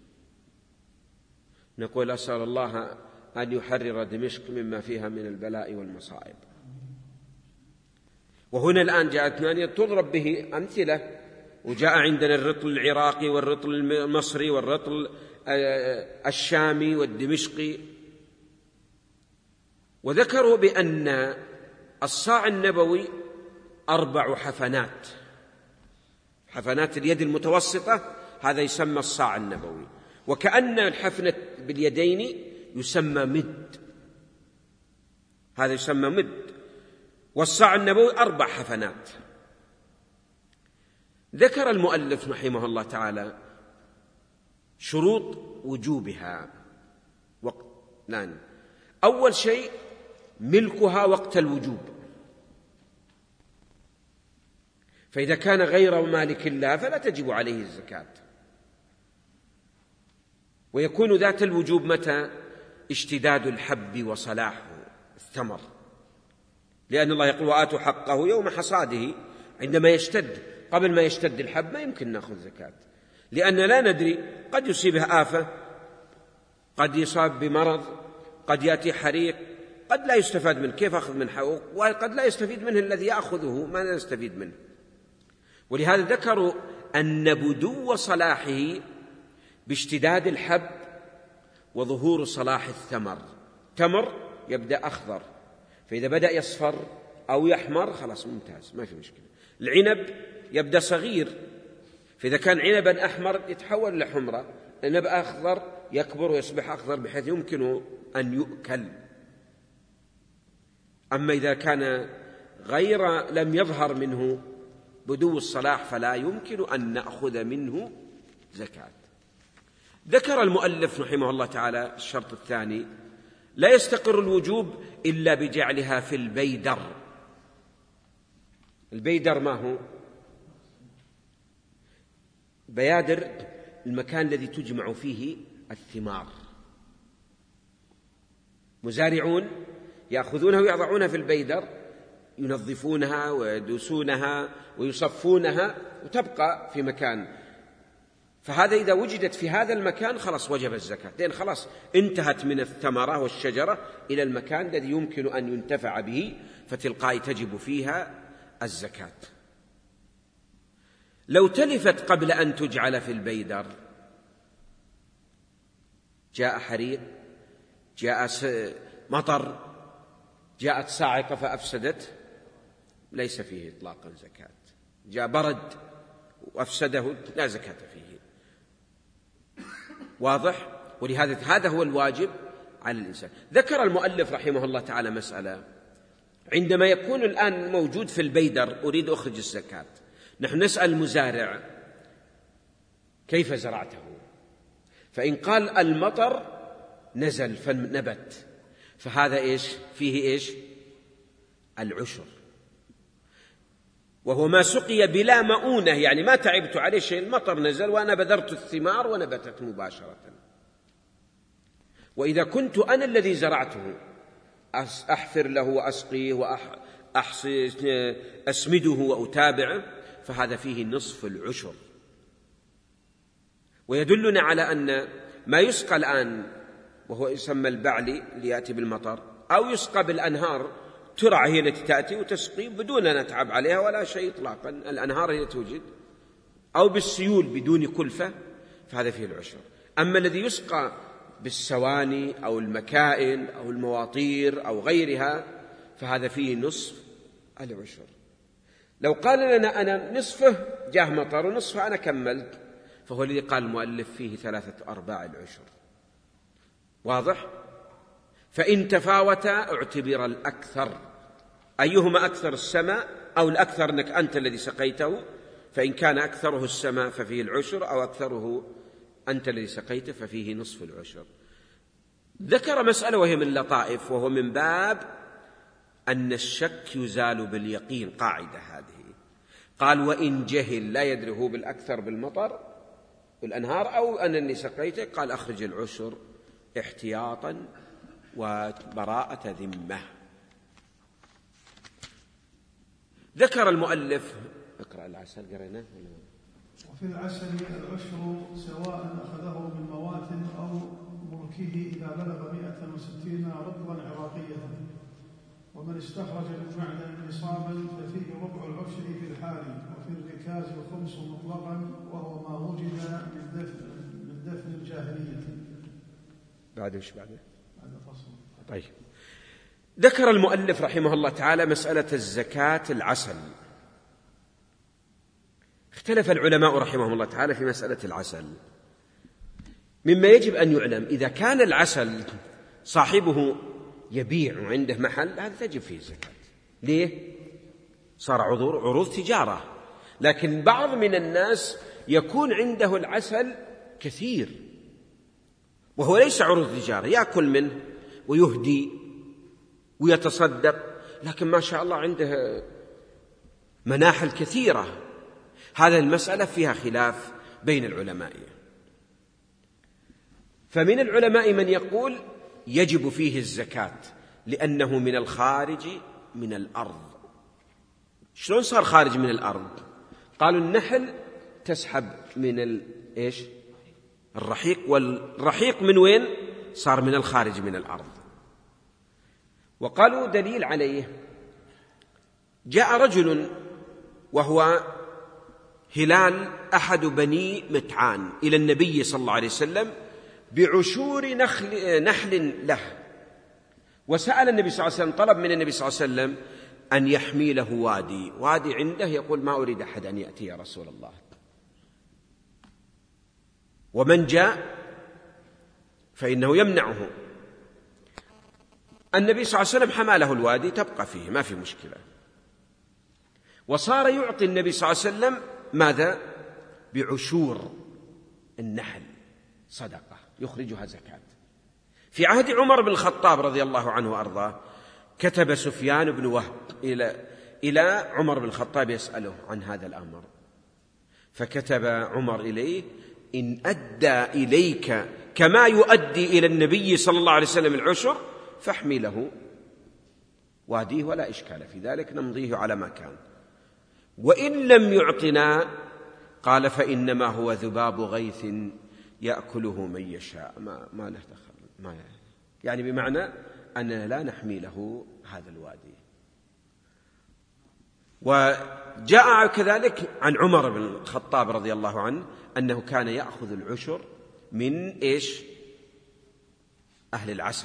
نقول: أسأل الله أن يحرر دمشق مما فيها من البلاء والمصائب. وهنا الآن جاءت ثانية تضرب به أمثلة، وجاء عندنا الرطل العراقي والرطل المصري والرطل الشامي والدمشقي. وذكروا بأن الصاع النبوي 4 حفنات، حفنات اليد المتوسطة هذا يسمى الصاع النبوي، وكأن الحفنة باليدين يسمى مد، هذا يسمى مد، والصاع النبوي 4 حفنات. ذكر المؤلف رحمه الله تعالى شروط وجوبها. أول شيء ملكها وقت الوجوب، فإذا كان غير مالك الله فلا تجب عليه الزكاة. ويكون ذات الوجوب متى؟ اشتداد الحب وصلاحه الثمر، لأن الله يقول وآتوا حقه يوم حصاده. عندما يشتد، قبل ما يشتد الحب ما يمكن نأخذ زكاة، لأن لا ندري، قد يصيبه آفة، قد يصاب بمرض، قد يأتي حريق، قد لا يستفاد منه، كيف أخذ من حقوق؟ وقد لا يستفيد منه الذي يأخذه، ما نستفيد منه. ولهذا ذكروا أن بدو صلاحه باشتداد الحب وظهور صلاح الثمر. تمر يبدأ أخضر، فإذا بدأ يصفر أو يحمر خلاص ممتاز، ما في مشكلة. العنب يبدأ صغير، فإذا كان عنبا أحمر يتحول لحمرة، عنب أخضر يكبر ويصبح أخضر بحيث يمكن أن يؤكل. أما إذا كان غير لم يظهر منه بدو الصلاح فلا يمكن أن نأخذ منه زكاة. ذكر المؤلف رحمه الله تعالى الشرط الثاني: لا يستقر الوجوب إلا بجعلها في البيدر. البيدر ما هو؟ بيادر المكان الذي تجمع فيه الثمار. مزارعون يأخذونها ويضعونها في البيدر، ينظفونها ويدوسونها ويصفونها وتبقى في مكان. فهذا إذا وجدت في هذا المكان خلاص وجب الزكاة، لأن خلاص انتهت من الثمرة والشجرة إلى المكان الذي يمكن أن ينتفع به، فتلقائي تجب فيها الزكاة. لو تلفت قبل أن تجعل في البيدر، جاء حريق، جاء مطر، جاءت صاعقة فأفسدت، ليس فيه إطلاقا زكاة. جاء برد وأفسده، لا زكاة فيه. واضح؟ ولهذا هذا هو الواجب على الإنسان. ذكر المؤلف رحمه الله تعالى مسألة: عندما يكون الآن موجود في البيدر أريد أخرج الزكاة، نحن نسأل المزارع كيف زرعته؟ فإن قال المطر نزل فنبت، فهذا إيش؟ فيه إيش؟ العشر، وهو ما سقي بلا مؤونة، يعني ما تعبت عليه شيء، المطر نزل وأنا بذرت الثمار ونبتت مباشرة. وإذا كنت أنا الذي زرعته أحفر له وأسقيه وأسمده وأتابعه، فهذا فيه نصف العشر. ويدلنا على أن ما يسقى الآن وهو يسمى البعلي ليأتي بالمطر، أو يسقى بالأنهار، ترعى هي التي تأتي وتسقي بدون أن نتعب عليها ولا شيء إطلاقا، الأنهار هي توجد، أو بالسيول بدون كلفة، فهذا فيه العشر. أما الذي يسقى بالسواني أو المكائن أو المواطير أو غيرها فهذا فيه نصف العشر. لو قال لنا أنا نصفه جاه مطر ونصفه أنا كملت، فهو الذي قال المؤلف فيه 3/4 العشر. واضح؟ فإن تفاوتا اعتبر الأكثر، أيهما أكثر، السماء أو الأكثر أنك أنت الذي سقيته، فإن كان أكثره السماء ففيه العشر، أو أكثره أنت الذي سقيته ففيه نصف العشر. ذكر مسألة وهي من لطائف، وهو من باب أن الشك يزال باليقين، قاعدة هذه. قال وإن جهل لا يدري هو بالأكثر بالمطر والأنهار أو أنني سقيته، قال أخرج العشر احتياطا وبراءة ذمة. ذكر المؤلف، اقرأ العسل قريناه. وفي العسل العشر سواء أخذه من موات أو مركه إذا بلغ 160 رطلا عراقية، وما ومن استخرج من معدن نصابا ففيه ربع العشر في الحال، وفي الركاز الخمس مطلقا، وهو ما وجد من دفن الجاهلية. بعد ايش بعده؟ بعد فصل. طيب، ذكر المؤلف رحمه الله تعالى مسألة الزكاة العسل. اختلف العلماء رحمهم الله تعالى في مسألة العسل. مما يجب أن يعلم إذا كان العسل صاحبه يبيع وعنده محل، هذا تجب فيه الزكاة. ليه؟ صار عروض تجارة. لكن بعض من الناس يكون عنده العسل كثير وهو ليس عروض تجارة، يأكل منه ويهدي ويتصدق، لكن ما شاء الله عنده مناحل كثيرة. هذا المسألة فيها خلاف بين العلماء، فمن العلماء من يقول يجب فيه الزكاة لأنه من الخارج من الأرض. شلون صار خارج من الأرض؟ قالوا النحل تسحب من الرحيق، والرحيق من وين؟ صار من الخارج من الأرض. وقالوا دليل عليه، جاء رجل وهو هلال أحد بني متعان إلى النبي صلى الله عليه وسلم بعشور نحل له، وسأل النبي صلى الله عليه وسلم، طلب من النبي صلى الله عليه وسلم أن يحمي له وادي عنده، يقول ما أريد أحد أن يأتي يا رسول الله. ومن جاء فإنه يمنعه. النبي صلى الله عليه وسلم حمى له الوادي، تبقى فيه ما في مشكلة. وصار يعطي النبي صلى الله عليه وسلم ماذا؟ بعشور النحل صدقة يخرجها زكاة. في عهد عمر بن الخطاب رضي الله عنه وأرضاه كتب سفيان بن وهب إلى عمر بن الخطاب يسأله عن هذا الأمر، فكتب عمر إليه: إن أدى إليك كما يؤدي إلى النبي صلى الله عليه وسلم العشر فاحمي له واديه ولا إشكال في ذلك، نمضيه على ما كان. وإن لم يعطنا قال فإنما هو ذباب غيث يأكله من يشاء، ما له دخل، يعني بمعنى أننا لا نحمي له هذا الوادي. وجاء كذلك عن عمر بن الخطاب رضي الله عنه أنه كان يأخذ العشر من أهل العسل.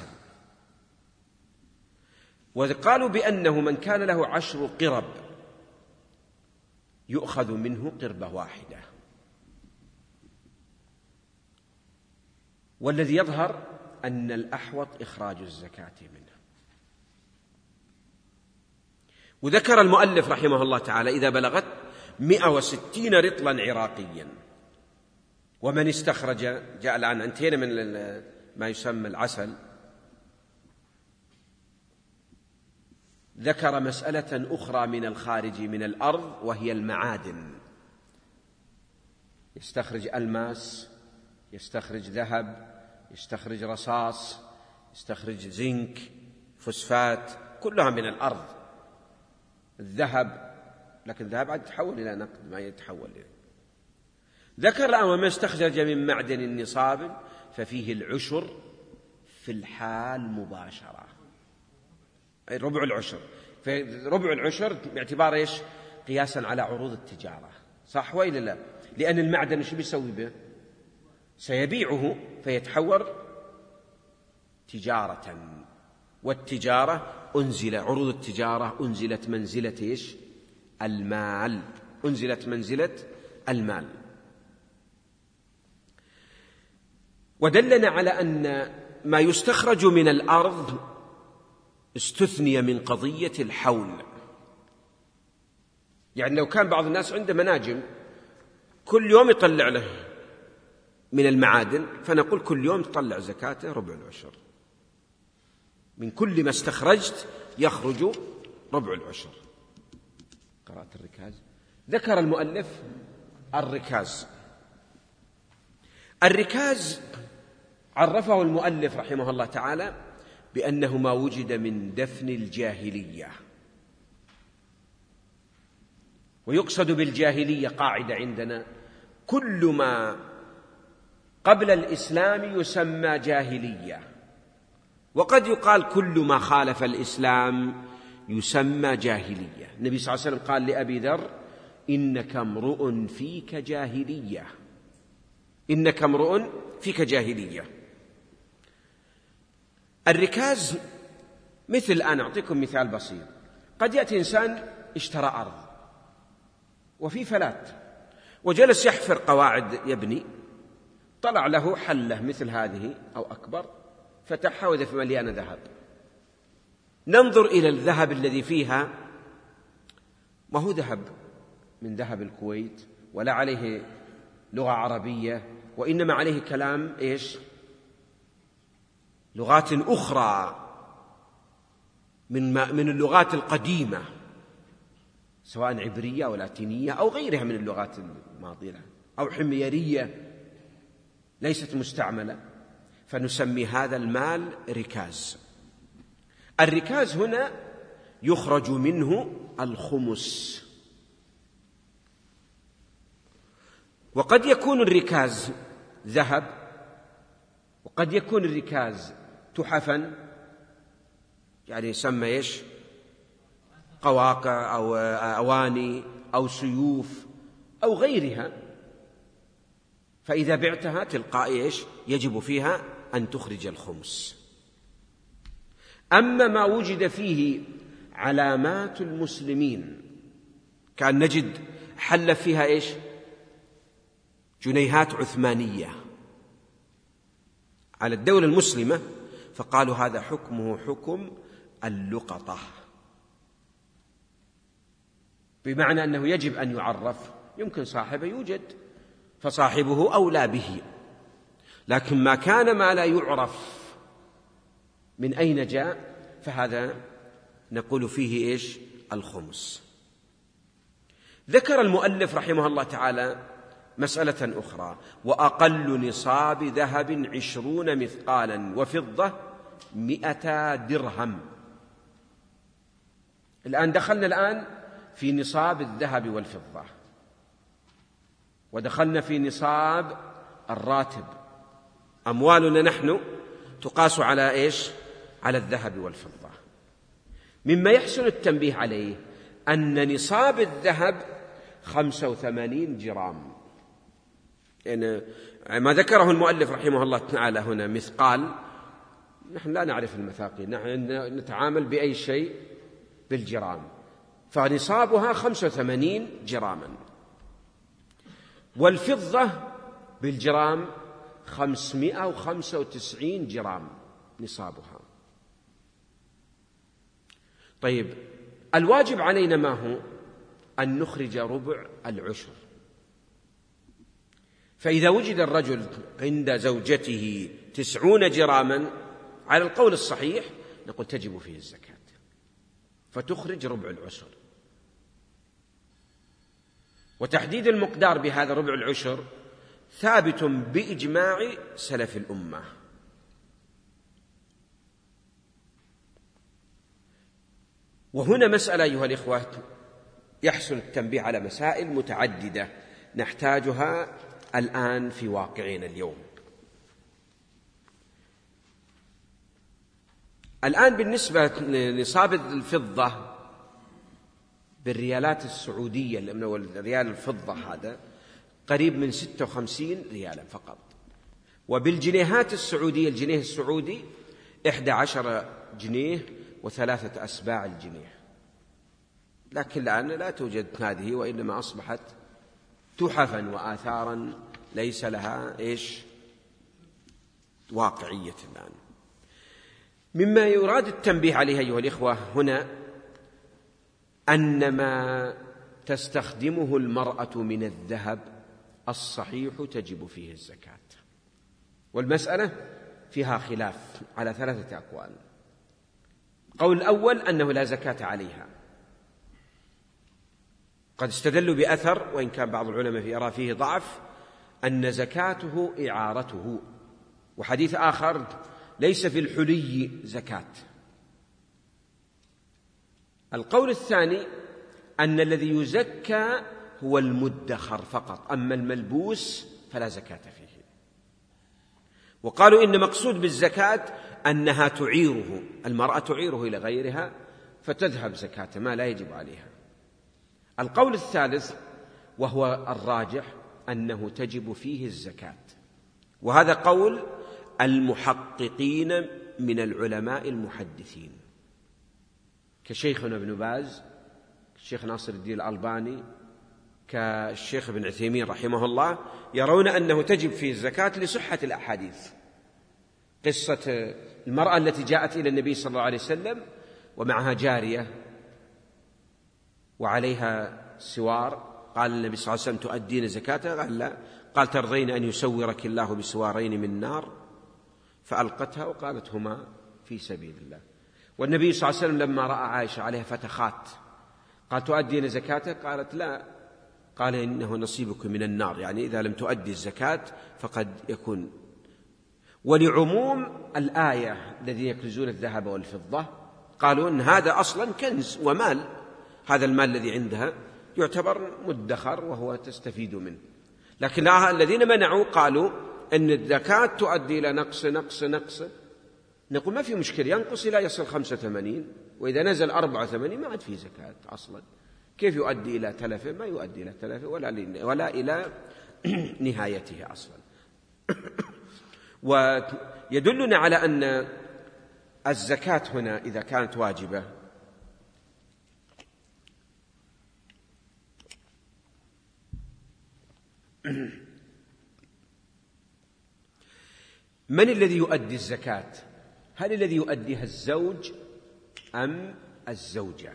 وقالوا بأنه من كان له 10 قرب يؤخذ منه قربة واحدة. والذي يظهر أن الأحوط إخراج الزكاة منه. وذكر المؤلف رحمه الله تعالى إذا بلغت 160 رطلا عراقيا. ومن استخرج، جاء الآن انتهينا من ما يسمى العسل، ذكر مسألة أخرى من الخارج من الأرض وهي المعادن. يستخرج ألماس، يستخرج ذهب، يستخرج رصاص، يستخرج زنك، فوسفات، كلها من الأرض. الذهب، لكن الذهب عاد يتحول إلى نقد، ما يتحول إليه. ذكر الآن وما استخرج من معدن النصاب ففيه العشر في الحال مباشرة، أي ربع العشر. فربع العشر باعتبار قياسا على عروض التجارة، صح وإلا لا؟ لأن المعدن شو بيسوي به؟ سيبيعه فيتحول تجارة، والتجارة عروض التجارة أنزلت منزلة المال، أنزلت منزلة المال. ودلنا على أن ما يستخرج من الأرض استثني من قضية الحول. يعني لو كان بعض الناس عنده مناجم كل يوم يطلع له من المعادن، فنقول كل يوم تطلع زكاته ربع العشر، من كل ما استخرجت يخرج ربع العشر. قرأت الركاز. ذكر المؤلف الركاز عرفه المؤلف رحمه الله تعالى بأنه ما وجد من دفن الجاهلية. ويقصد بالجاهلية قاعدة عندنا: كل ما قبل الإسلام يسمى جاهلية، وقد يقال كل ما خالف الإسلام يسمى جاهلية. النبي صلى الله عليه وسلم قال لأبي ذر: إنك امرؤ فيك جاهلية، إنك امرؤ فيك جاهلية. الركاز مثل الآن أعطيكم مثال بسيط. قد يأتي إنسان اشترى أرض وفي فلات وجلس يحفر قواعد يبني، طلع له حلة مثل هذه أو أكبر، فتحها وإذا في مليانة ذهب. ننظر إلى الذهب الذي فيها، ما هو ذهب من ذهب الكويت ولا عليه لغة عربية، وإنما عليه كلام لغات أخرى من اللغات القديمة، سواء عبرية أو لاتينية أو غيرها من اللغات الماضية، أو حميرية ليست مستعملة، فنسمي هذا المال ركاز. الركاز هنا يخرج منه الخمس. وقد يكون الركاز ذهب، وقد يكون الركاز تحفا، يعني يسمى قواقع أو أواني أو سيوف أو غيرها، فإذا بعتها تلقائي يجب فيها أن تخرج الخمس. أما ما وجد فيه علامات المسلمين، كان نجد حل فيها جنيهات عثمانية على الدولة المسلمة، فقالوا هذا حكمه حكم اللقطة، بمعنى أنه يجب أن يعرف. يمكن صاحبه يوجد فصاحبه أولى به، لكن ما كان ما لا يعرف من أين جاء فهذا نقول فيه الخمس. ذكر المؤلف رحمه الله تعالى مسألة أخرى: وأقل نصاب ذهب 20 مثقالا وفضة 100 درهم. الآن دخلنا في نصاب الذهب والفضة، ودخلنا في نصاب الراتب. أموالنا نحن تقاس على على الذهب والفضة. مما يحسن التنبيه عليه أن نصاب الذهب 85 جرام، يعني ما ذكره المؤلف رحمه الله تعالى هنا مثقال، نحن لا نعرف المثاقيل، نحن نتعامل بأي شيء بالجرام، فنصابها 85 جراما. والفضة بالجرام 595 جرام نصابها. طيب، الواجب علينا ما هو؟ أن نخرج ربع العشر. فإذا وجد الرجل عند زوجته 90 جراما، على القول الصحيح نقول تجب فيه الزكاة، فتخرج ربع العشر. وتحديد المقدار بهذا ربع العشر ثابت بإجماع سلف الأمة. وهنا مسألة أيها الإخوة يحسن التنبيه على مسائل متعددة نحتاجها الآن في واقعنا اليوم. الآن بالنسبة لنصاب الفضة بالريالات السعودية، لأنه الريال الفضة هذا قريب من 56 ريالا فقط، وبالجنيهات السعودية الجنيه السعودي 11 جنيه و3 أسباع الجنيه. لكن الآن لا توجد هذه، وإنما أصبحت تحفا وآثارا ليس لها واقعية الآن. مما يراد التنبيه عليه أيها الإخوة هنا أن ما تستخدمه المرأة من الذهب الصحيح تجب فيه الزكاة، والمسألة فيها خلاف على 3 أقوال. قول الأول أنه لا زكاة عليها، قد استدلوا بأثر، وإن كان بعض العلماء يرى فيه ضعف، أن زكاته إعارته، وحديث آخر ليس في الحلي زكاة. القول الثاني أن الذي يزكى هو المدخر فقط، أما الملبوس فلا زكاة فيه. وقالوا إن مقصود بالزكاة أنها تعيره، المرأة تعيره إلى غيرها فتذهب زكاة ما لا يجب عليها. القول الثالث وهو الراجح أنه تجب فيه الزكاة، وهذا قول المحققين من العلماء المحدثين كشيخنا ابن باز، الشيخ ناصر الدين الألباني، كالشيخ ابن عثيمين رحمه الله، يرون أنه تجب فيه الزكاة لصحة الأحاديث. قصة المرأة التي جاءت إلى النبي صلى الله عليه وسلم ومعها جارية وعليها سوار، قال النبي صلى الله عليه وسلم تؤدين زكاتها؟ قال لا. قال ترضين أن يسورك الله بسوارين من نار؟ فألقتها وقالت هما في سبيل الله. والنبي صلى الله عليه وسلم لما رأى عائشة عليها فتخات قال تؤدين زكاتها؟ قالت لا. قال إنه نصيبك من النار، يعني إذا لم تؤدي الزكاة فقد يكون. ولعموم الآية الذين يكنزون الذهب والفضة قالوا أن هذا أصلا كنز ومال، هذا المال الذي عندها يعتبر مدخر وهو تستفيد منه. لكن الذين منعوا قالوا أن الزكاة تؤدي إلى نقص. نقول ما في مشكلة، ينقص إلى يصل 85، وإذا نزل 84 ما عاد فيه زكاة أصلا. كيف يؤدي إلى تلفه؟ ما يؤدي إلى تلفه ولا إلى نهايته أصلا. ويدلنا على أن الزكاة هنا إذا كانت واجبة من الذي يؤدي الزكاة؟ هل الذي يؤديها الزوج أم الزوجة؟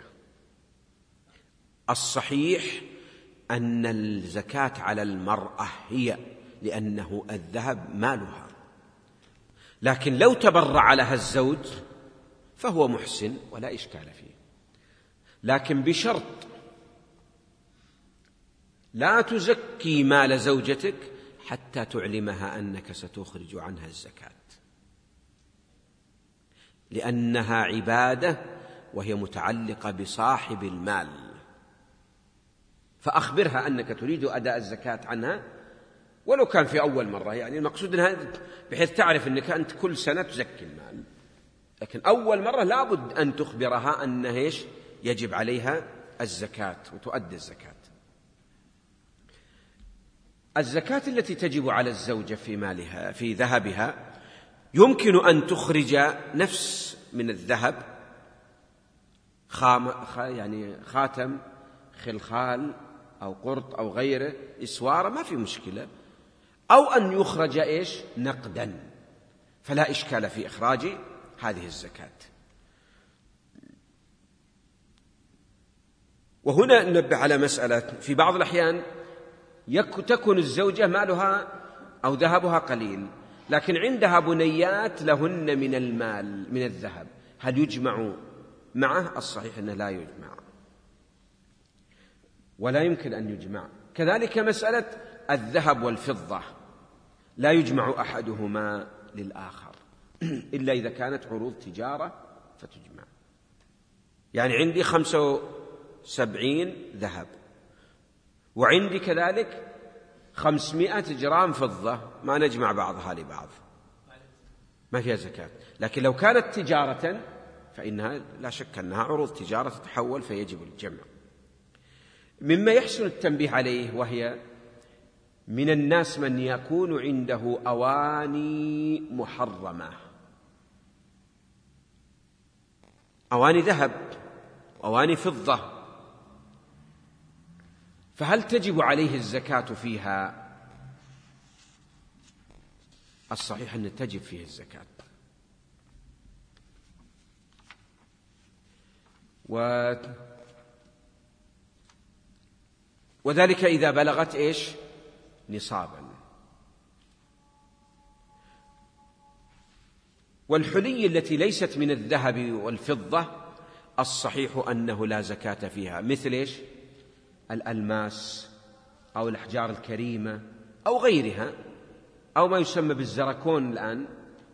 الصحيح أن الزكاة على المرأة هي، لأنه الذهب مالها، لكن لو تبرع لها الزوج فهو محسن ولا إشكال فيه، لكن بشرط لا تزكي مال زوجتك حتى تعلمها أنك ستخرج عنها الزكاة، لأنها عبادة وهي متعلقة بصاحب المال، فأخبرها أنك تريد أداء الزكاة عنها ولو كان في أول مرة، يعني المقصود أنها بحيث تعرف أنك أنت كل سنة تزكي المال، لكن أول مرة لابد أن تخبرها أنها يجب عليها الزكاة وتؤدي الزكاة. الزكاة التي تجب على الزوجة في مالها في ذهبها يمكن أن تخرج نفس من الذهب يعني خاتم، خلخال أو قرط أو غيره، إسوارة، ما في مشكلة، أو أن يخرج نقدا، فلا إشكال في إخراج هذه الزكاة. وهنا ننبه على مسألة، في بعض الأحيان تكون الزوجة مالها أو ذهبها قليل، لكن عندها بنيات لهن من المال من الذهب، هل يجمع معه؟ الصحيح أنه لا يجمع ولا يمكن أن يجمع. كذلك مسألة الذهب والفضة لا يجمع أحدهما للآخر إلا إذا كانت عروض تجارة فتجمع. يعني عندي 75 ذهب وعندي كذلك 500 جرام فضة، ما نجمع بعضها لبعض، ما فيها زكاة. لكن لو كانت تجارة فإنها لا شك أنها عروض تجارة تتحول فيجب الجمع. مما يحسن التنبيه عليه، وهي من الناس من يكون عنده أواني محرمة، أواني ذهب وأواني فضة، فهل تجب عليه الزكاة فيها؟ الصحيح أن تجب فيه الزكاة، وذلك إذا بلغت نصابا. والحلي التي ليست من الذهب والفضة الصحيح أنه لا زكاة فيها، مثل الألماس أو الأحجار الكريمة أو غيرها، أو ما يسمى بالزركون الآن،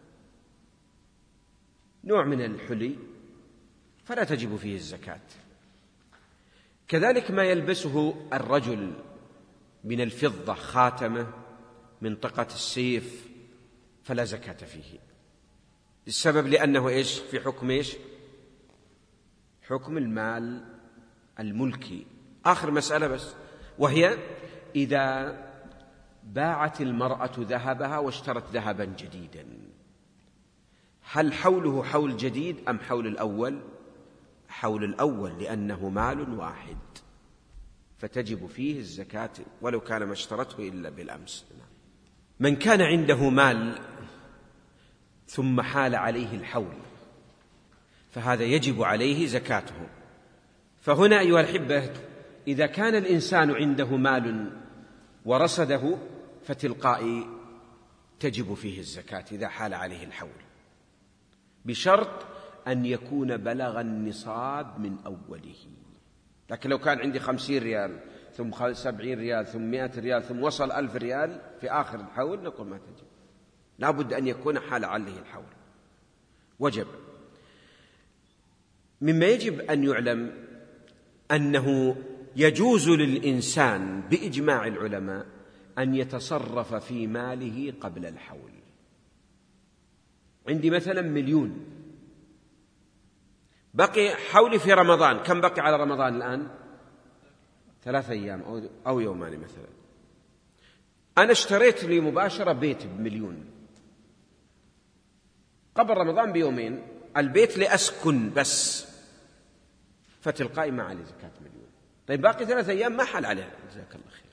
نوع من الحلي، فلا تجب فيه الزكاة. كذلك ما يلبسه الرجل من الفضة، خاتمه، منطقة السيف، فلا زكاة فيه، السبب لأنه في حكم حكم المال الملكي. آخر مسألة بس، وهي إذا باعت المرأة ذهبها واشترت ذهبا جديدا، هل حوله حول جديد أم حول الأول؟ حول الأول، لأنه مال واحد فتجب فيه الزكاة ولو كان ما اشترته إلا بالأمس. من كان عنده مال ثم حال عليه الحول فهذا يجب عليه زكاته. فهنا أيها الأحبة، إذا كان الإنسان عنده مال ورصده فتلقائي تجب فيه الزكاة إذا حال عليه الحول، بشرط أن يكون بلغ النصاب من أوله. لكن لو كان عندي 50 ريال ثم 70 ريال ثم 100 ريال ثم وصل 1000 ريال في آخر الحول، نقول ما تجب، لا بد أن يكون حال عليه الحول. وجب. مما يجب أن يعلم أنه يجوز للإنسان بإجماع العلماء أن يتصرف في ماله قبل الحول. عندي مثلا 1,000,000 بقي حولي في رمضان، كم بقي على رمضان الآن؟ 3 أيام أو يومان مثلا. أنا اشتريت لي مباشرة بيت ب1,000,000 قبل رمضان بيومين، البيت لأسكن بس، فتلقائي ما عليه زكاة 1,000,000. طيب باقي 3 أيام ما حل عليه، جزاك الله خير،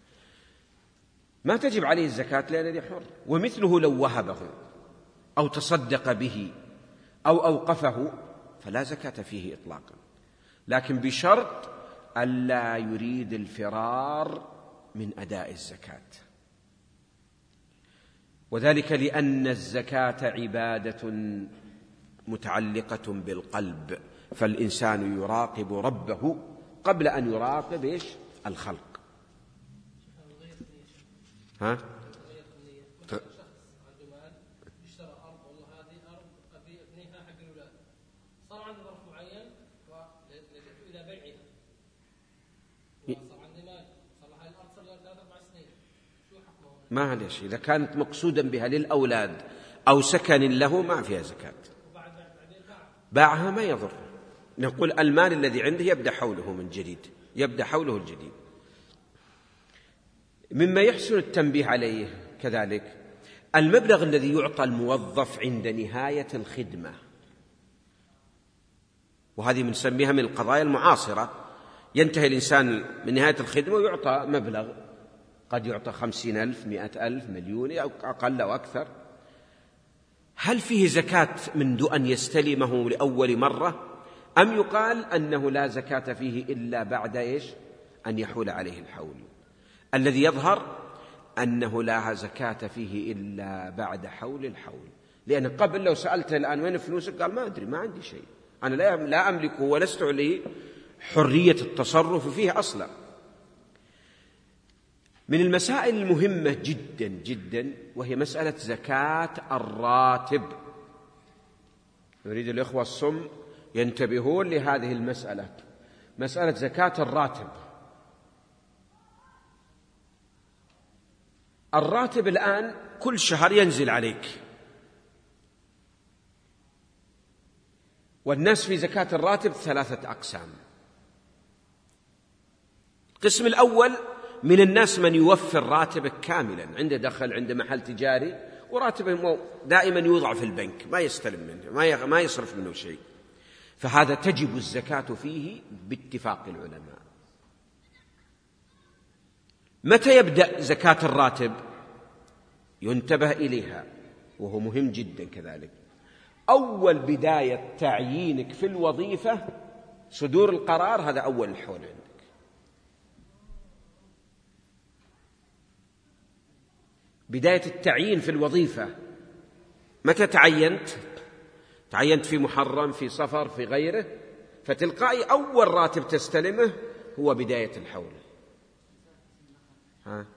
ما تجب عليه الزكاة لأنه حر. ومثله لو وهبه أو تصدق به أو أوقفه فلا زكاة فيه إطلاقا، لكن بشرط ألا يريد الفرار من أداء الزكاة، وذلك لأن الزكاة عبادة متعلقة بالقلب، فالإنسان يراقب ربه قبل أن يراقب الخلق. ها؟ ما ليش، إذا كانت مقصودا بها للأولاد أو سكن له ما فيها زكاة. باعها ما يضر، نقول المال الذي عنده يبدأ حوله من جديد، يبدأ حوله الجديد. مما يحسن التنبيه عليه كذلك المبلغ الذي يعطى الموظف عند نهاية الخدمة، وهذه بنسميها من القضايا المعاصرة. ينتهي الإنسان من نهاية الخدمة ويعطى مبلغ، قد يعطى 50,000 100,000 1,000,000 أو أقل أو أكثر. هل فيه زكاة منذ أن يستلمه لأول مرة، أم يقال أنه لا زكاة فيه إلا بعد أن يحول عليه الحول؟ الذي يظهر أنه لا زكاة فيه إلا بعد حول الحول، لأن قبل لو سألته الآن وين فلوسك قال ما أدري، ما عندي شيء، أنا لا أملكه ولست لي حرية التصرف فيه أصلا. من المسائل المهمة جدا جدا وهي مسألة زكاة الراتب. يريد الإخوة الصم ينتبهون لهذه المسألة، مسألة زكاة الراتب. الراتب الآن كل شهر ينزل عليك، والناس في زكاة الراتب 3 أقسام. القسم الأول من الناس من يوفر راتبه كاملا، عنده دخل، عنده محل تجاري وراتبه دائما يوضع في البنك، ما يستلم منه، ما يصرف منه شيء، فهذا تجب الزكاة فيه باتفاق العلماء. متى يبدأ زكاة الراتب؟ ينتبه إليها وهو مهم جدا كذلك. أول بداية تعيينك في الوظيفة صدور القرار، هذا أول الحول عندك. بداية التعيين في الوظيفة متى تعينت؟ تعينت في محرم، في صفر، في غيره، فتلقائي أول راتب تستلمه هو بداية الحول. ها؟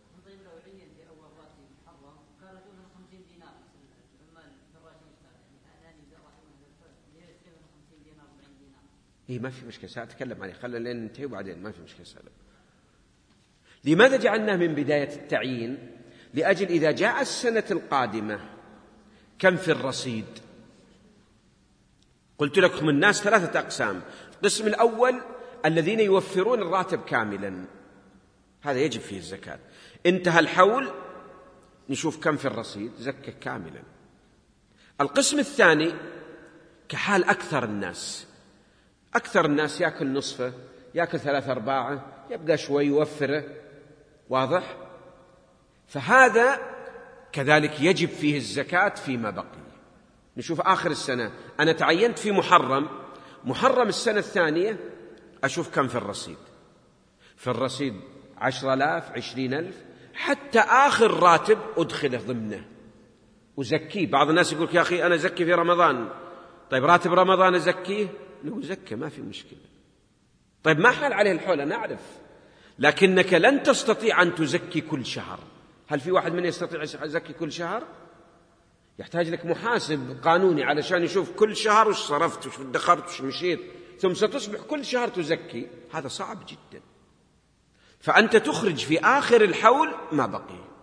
إيه ما في مشكلة، سأتكلم عليه، خلينا ننتهي وبعدين ما في مشكلة سألم. لماذا جعلناه من بداية التعيين؟ لأجل إذا جاء السنة القادمة كم في الرصيد؟ قلت لكم الناس 3 أقسام. القسم الأول الذين يوفرون الراتب كاملا، هذا يجب فيه الزكاة. انتهى الحول نشوف كم في الرصيد، زكى كاملا. القسم الثاني كحال أكثر الناس يأكل نصفه، يأكل 3/4، يبقى شوي يوفره، واضح؟ فهذا كذلك يجب فيه الزكاة فيما بقي. نشوف آخر السنة، أنا تعينت في محرم السنة الثانية، أشوف كم في الرصيد 10,000 20,000، حتى آخر راتب أدخله ضمنه وزكيه. بعض الناس يقول يا أخي أنا زكي في رمضان، طيب راتب رمضان أزكيه؟ لو زكي ما في مشكلة. طيب ما حال عليه الحول؟ نعرف، لكنك لن تستطيع أن تزكي كل شهر. هل في واحد من يستطيع يزكي كل شهر؟ يحتاج لك محاسب قانوني علشان يشوف كل شهر وش صرفت وش ادخرت وش مشيت، ثم ستصبح كل شهر تزكي. هذا صعب جدا. فأنت تخرج في آخر الحول ما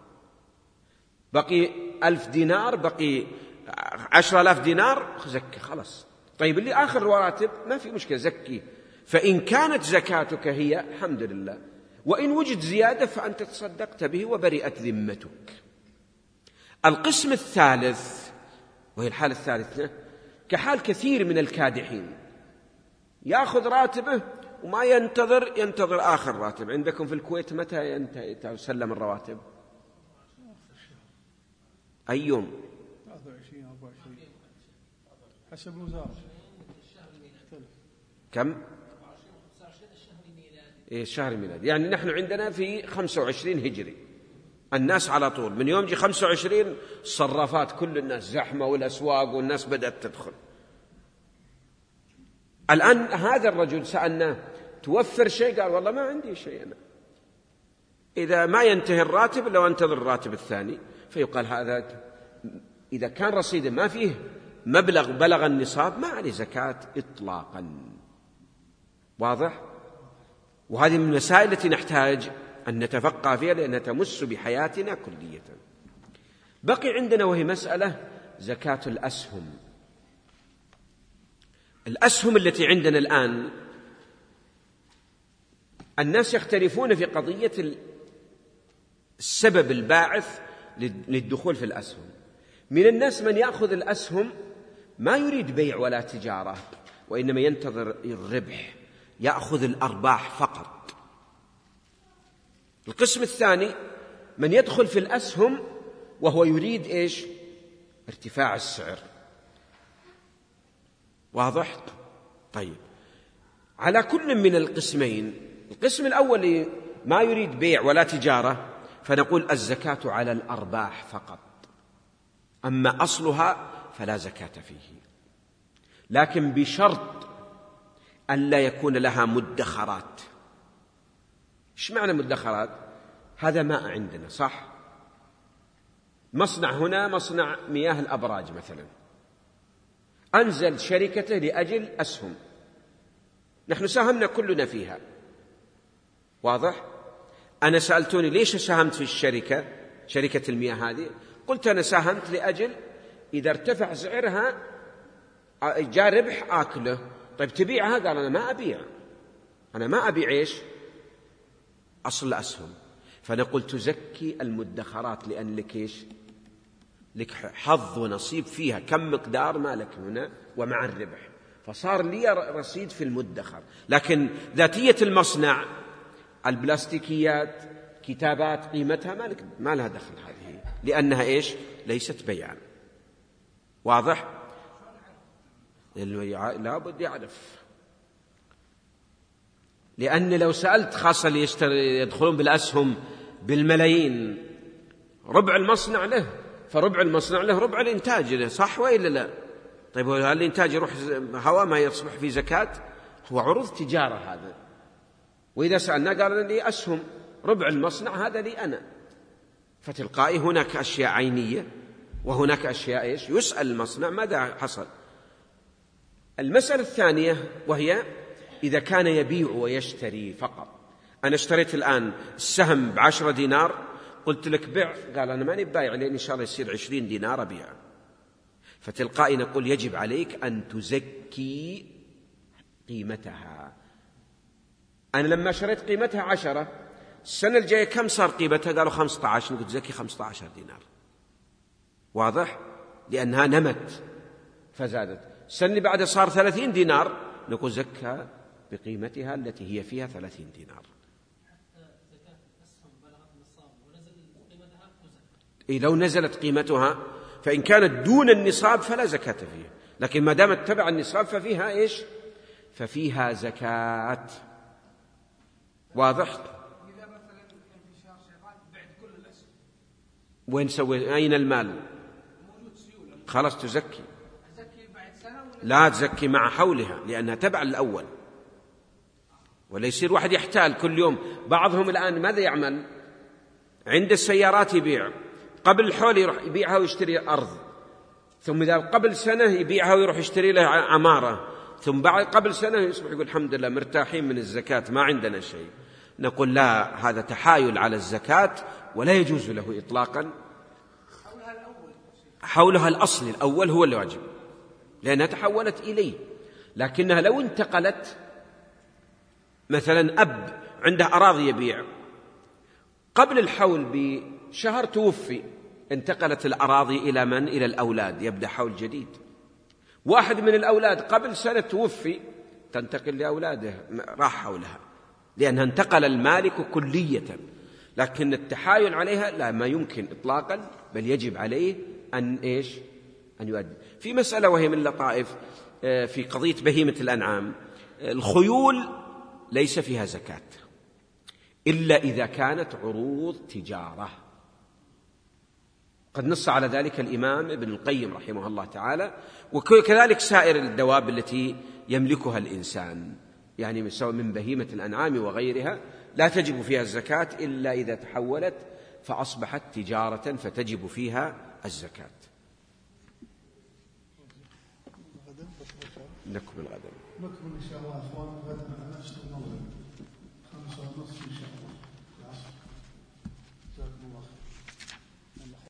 بقي 1000 دينار، بقي 10,000 دينار، زكي خلاص. طيب اللي آخر الراتب ما في مشكلة، زكي. فإن كانت زكاتك هي الحمد لله، وإن وجد زيادة فأنت تصدقت به وبرئت ذمتك. القسم الثالث وهي الحالة الثالثة كحال كثير من الكادحين، يأخذ راتبه وما ينتظر آخر راتب. عندكم في الكويت متى يسلم الرواتب؟ أي يوم؟ 23 24 حسب الوزارة. كم؟ الشهر الميلادي. يعني نحن عندنا في 25 هجري، الناس على طول من يوم 25 الصرافات كل الناس زحمة والأسواق والناس بدأت تدخل. الآن هذا الرجل سألناه توفر شيء؟ قال والله ما عندي شيء أنا، إذا ما ينتهي الراتب لو انتظر الراتب الثاني. فيقال هذا إذا كان رصيده ما فيه مبلغ بلغ النصاب ما عليه زكاة إطلاقا، واضح؟ وهذه من المسائل التي نحتاج أن نتفقه فيها لأنها تمس بحياتنا كلية. بقي عندنا وهي مسألة زكاة الأسهم التي عندنا الآن. الناس يختلفون في قضية السبب الباعث للدخول في الأسهم. من الناس من يأخذ الأسهم ما يريد بيع ولا تجارة، وإنما ينتظر الربح، يأخذ الأرباح فقط. القسم الثاني من يدخل في الأسهم وهو يريد إيش؟ ارتفاع السعر، واضح؟ طيب على كل من القسمين، القسم الأول ما يريد بيع ولا تجارة، فنقول الزكاة على الأرباح فقط، أما أصلها فلا زكاة فيه، لكن بشرط أن لا يكون لها مدخرات. إيش معنى مدخرات؟ هذا ماء عندنا صح؟ مصنع هنا مصنع مياه الأبراج مثلا، أنزل شركته لأجل أسهم، نحن ساهمنا كلنا فيها، واضح؟ أنا سألتوني ليش ساهمت في شركة المياه هذه؟ قلت أنا ساهمت لأجل إذا ارتفع سعرها جاء ربح آكله. طيب تبيعها؟ قال أنا ما أبيع إيش؟ أصل الأسهم. فنقول تزكي المدخرات لأن لك إيش؟ لك حظ ونصيب فيها، كم مقدار مالك هنا ومع الربح، فصار لي رصيد في المدخر. لكن ذاتية المصنع، البلاستيكيات، كتابات قيمتها ما لها دخل هذه، لأنها إيش؟ ليست بيعا، واضح؟ لا بد يعرف، لأن لو سألت خاصة اللي يدخلون بالأسهم بالملايين، ربع المصنع له، فربع المصنع له ربع الإنتاج له، صح وإلا لا؟ طيب هل الإنتاج يروح هواء ما يصبح في زكاة؟ هو عروض تجارة هذا. وإذا سألنا قال لي أسهم ربع المصنع هذا لي أنا، فتلقائي هناك أشياء عينية وهناك أشياء إيش؟ يسأل المصنع ماذا حصل. المسألة الثانية وهي إذا كان يبيع ويشتري فقط. أنا اشتريت الآن السهم ب10 دينار، قلت لك بيع، قال أنا ماني بايع لأن إن شاء الله يصير 20 دينار أبيع. فتلقائي نقول يجب عليك أن تزكي قيمتها. أنا لما شريت قيمتها 10، السنة الجاية كم صار قيمتها؟ قالوا 15، نقول تزكي 15 دينار. واضح؟ لأنها نمت فزادت. السنة اللي بعدها صار 30 دينار، نقول زكى بقيمتها التي هي فيها 30 دينار. لو نزلت قيمتها، فإن كانت دون النصاب فلا زكاة فيها، لكن ما دامت تبع النصاب ففيها إيش؟ ففيها زكاة. واضح؟ إذا مثلا في شهر شعبان بعد كل الأسهم، وين سوي؟ أين المال؟ موجود سيولة، خلاص تزكي. أزكي بعد سنة ولا لا تزكي مع حولها، لأنها تبع الأول، ولا يصير واحد يحتال كل يوم. بعضهم الآن ماذا يعمل؟ عند السيارات يبيع، قبل الحول يروح يبيعها ويشتري أرض، ثم إذا قبل سنة يبيعها ويروح يشتري له عمارة، ثم بعد قبل سنة يصبح يقول الحمد لله مرتاحين من الزكاة ما عندنا شيء. نقول لا، هذا تحايل على الزكاة ولا يجوز له إطلاقا. حولها الأصل الأول هو الواجب، لأنها تحولت إليه. لكنها لو انتقلت، مثلا أب عنده أراضي يبيع، قبل الحول بشهر توفي، انتقلت الأراضي إلى من؟ إلى الأولاد، يبدأ حول جديد. واحد من الأولاد قبل سنة توفي، تنتقل لأولاده، راح حولها، لأنها انتقل المالك كلية. لكن التحايل عليها لا، ما يمكن إطلاقا، بل يجب عليه أن إيش؟ أن يؤدي. في مسألة وهي من اللطائف في قضية بهيمة الأنعام، الخيول ليس فيها زكاة إلا إذا كانت عروض تجارة. قد نص على ذلك الإمام ابن القيم رحمه الله تعالى، وكذلك سائر الدواب التي يملكها الإنسان، يعني سواء من بهيمة الأنعام وغيرها، لا تجب فيها الزكاة إلا إذا تحولت فأصبحت تجارة فتجب فيها الزكاة. غدا نكمل غدا. نكمل إن شاء الله أخوان غدا نفس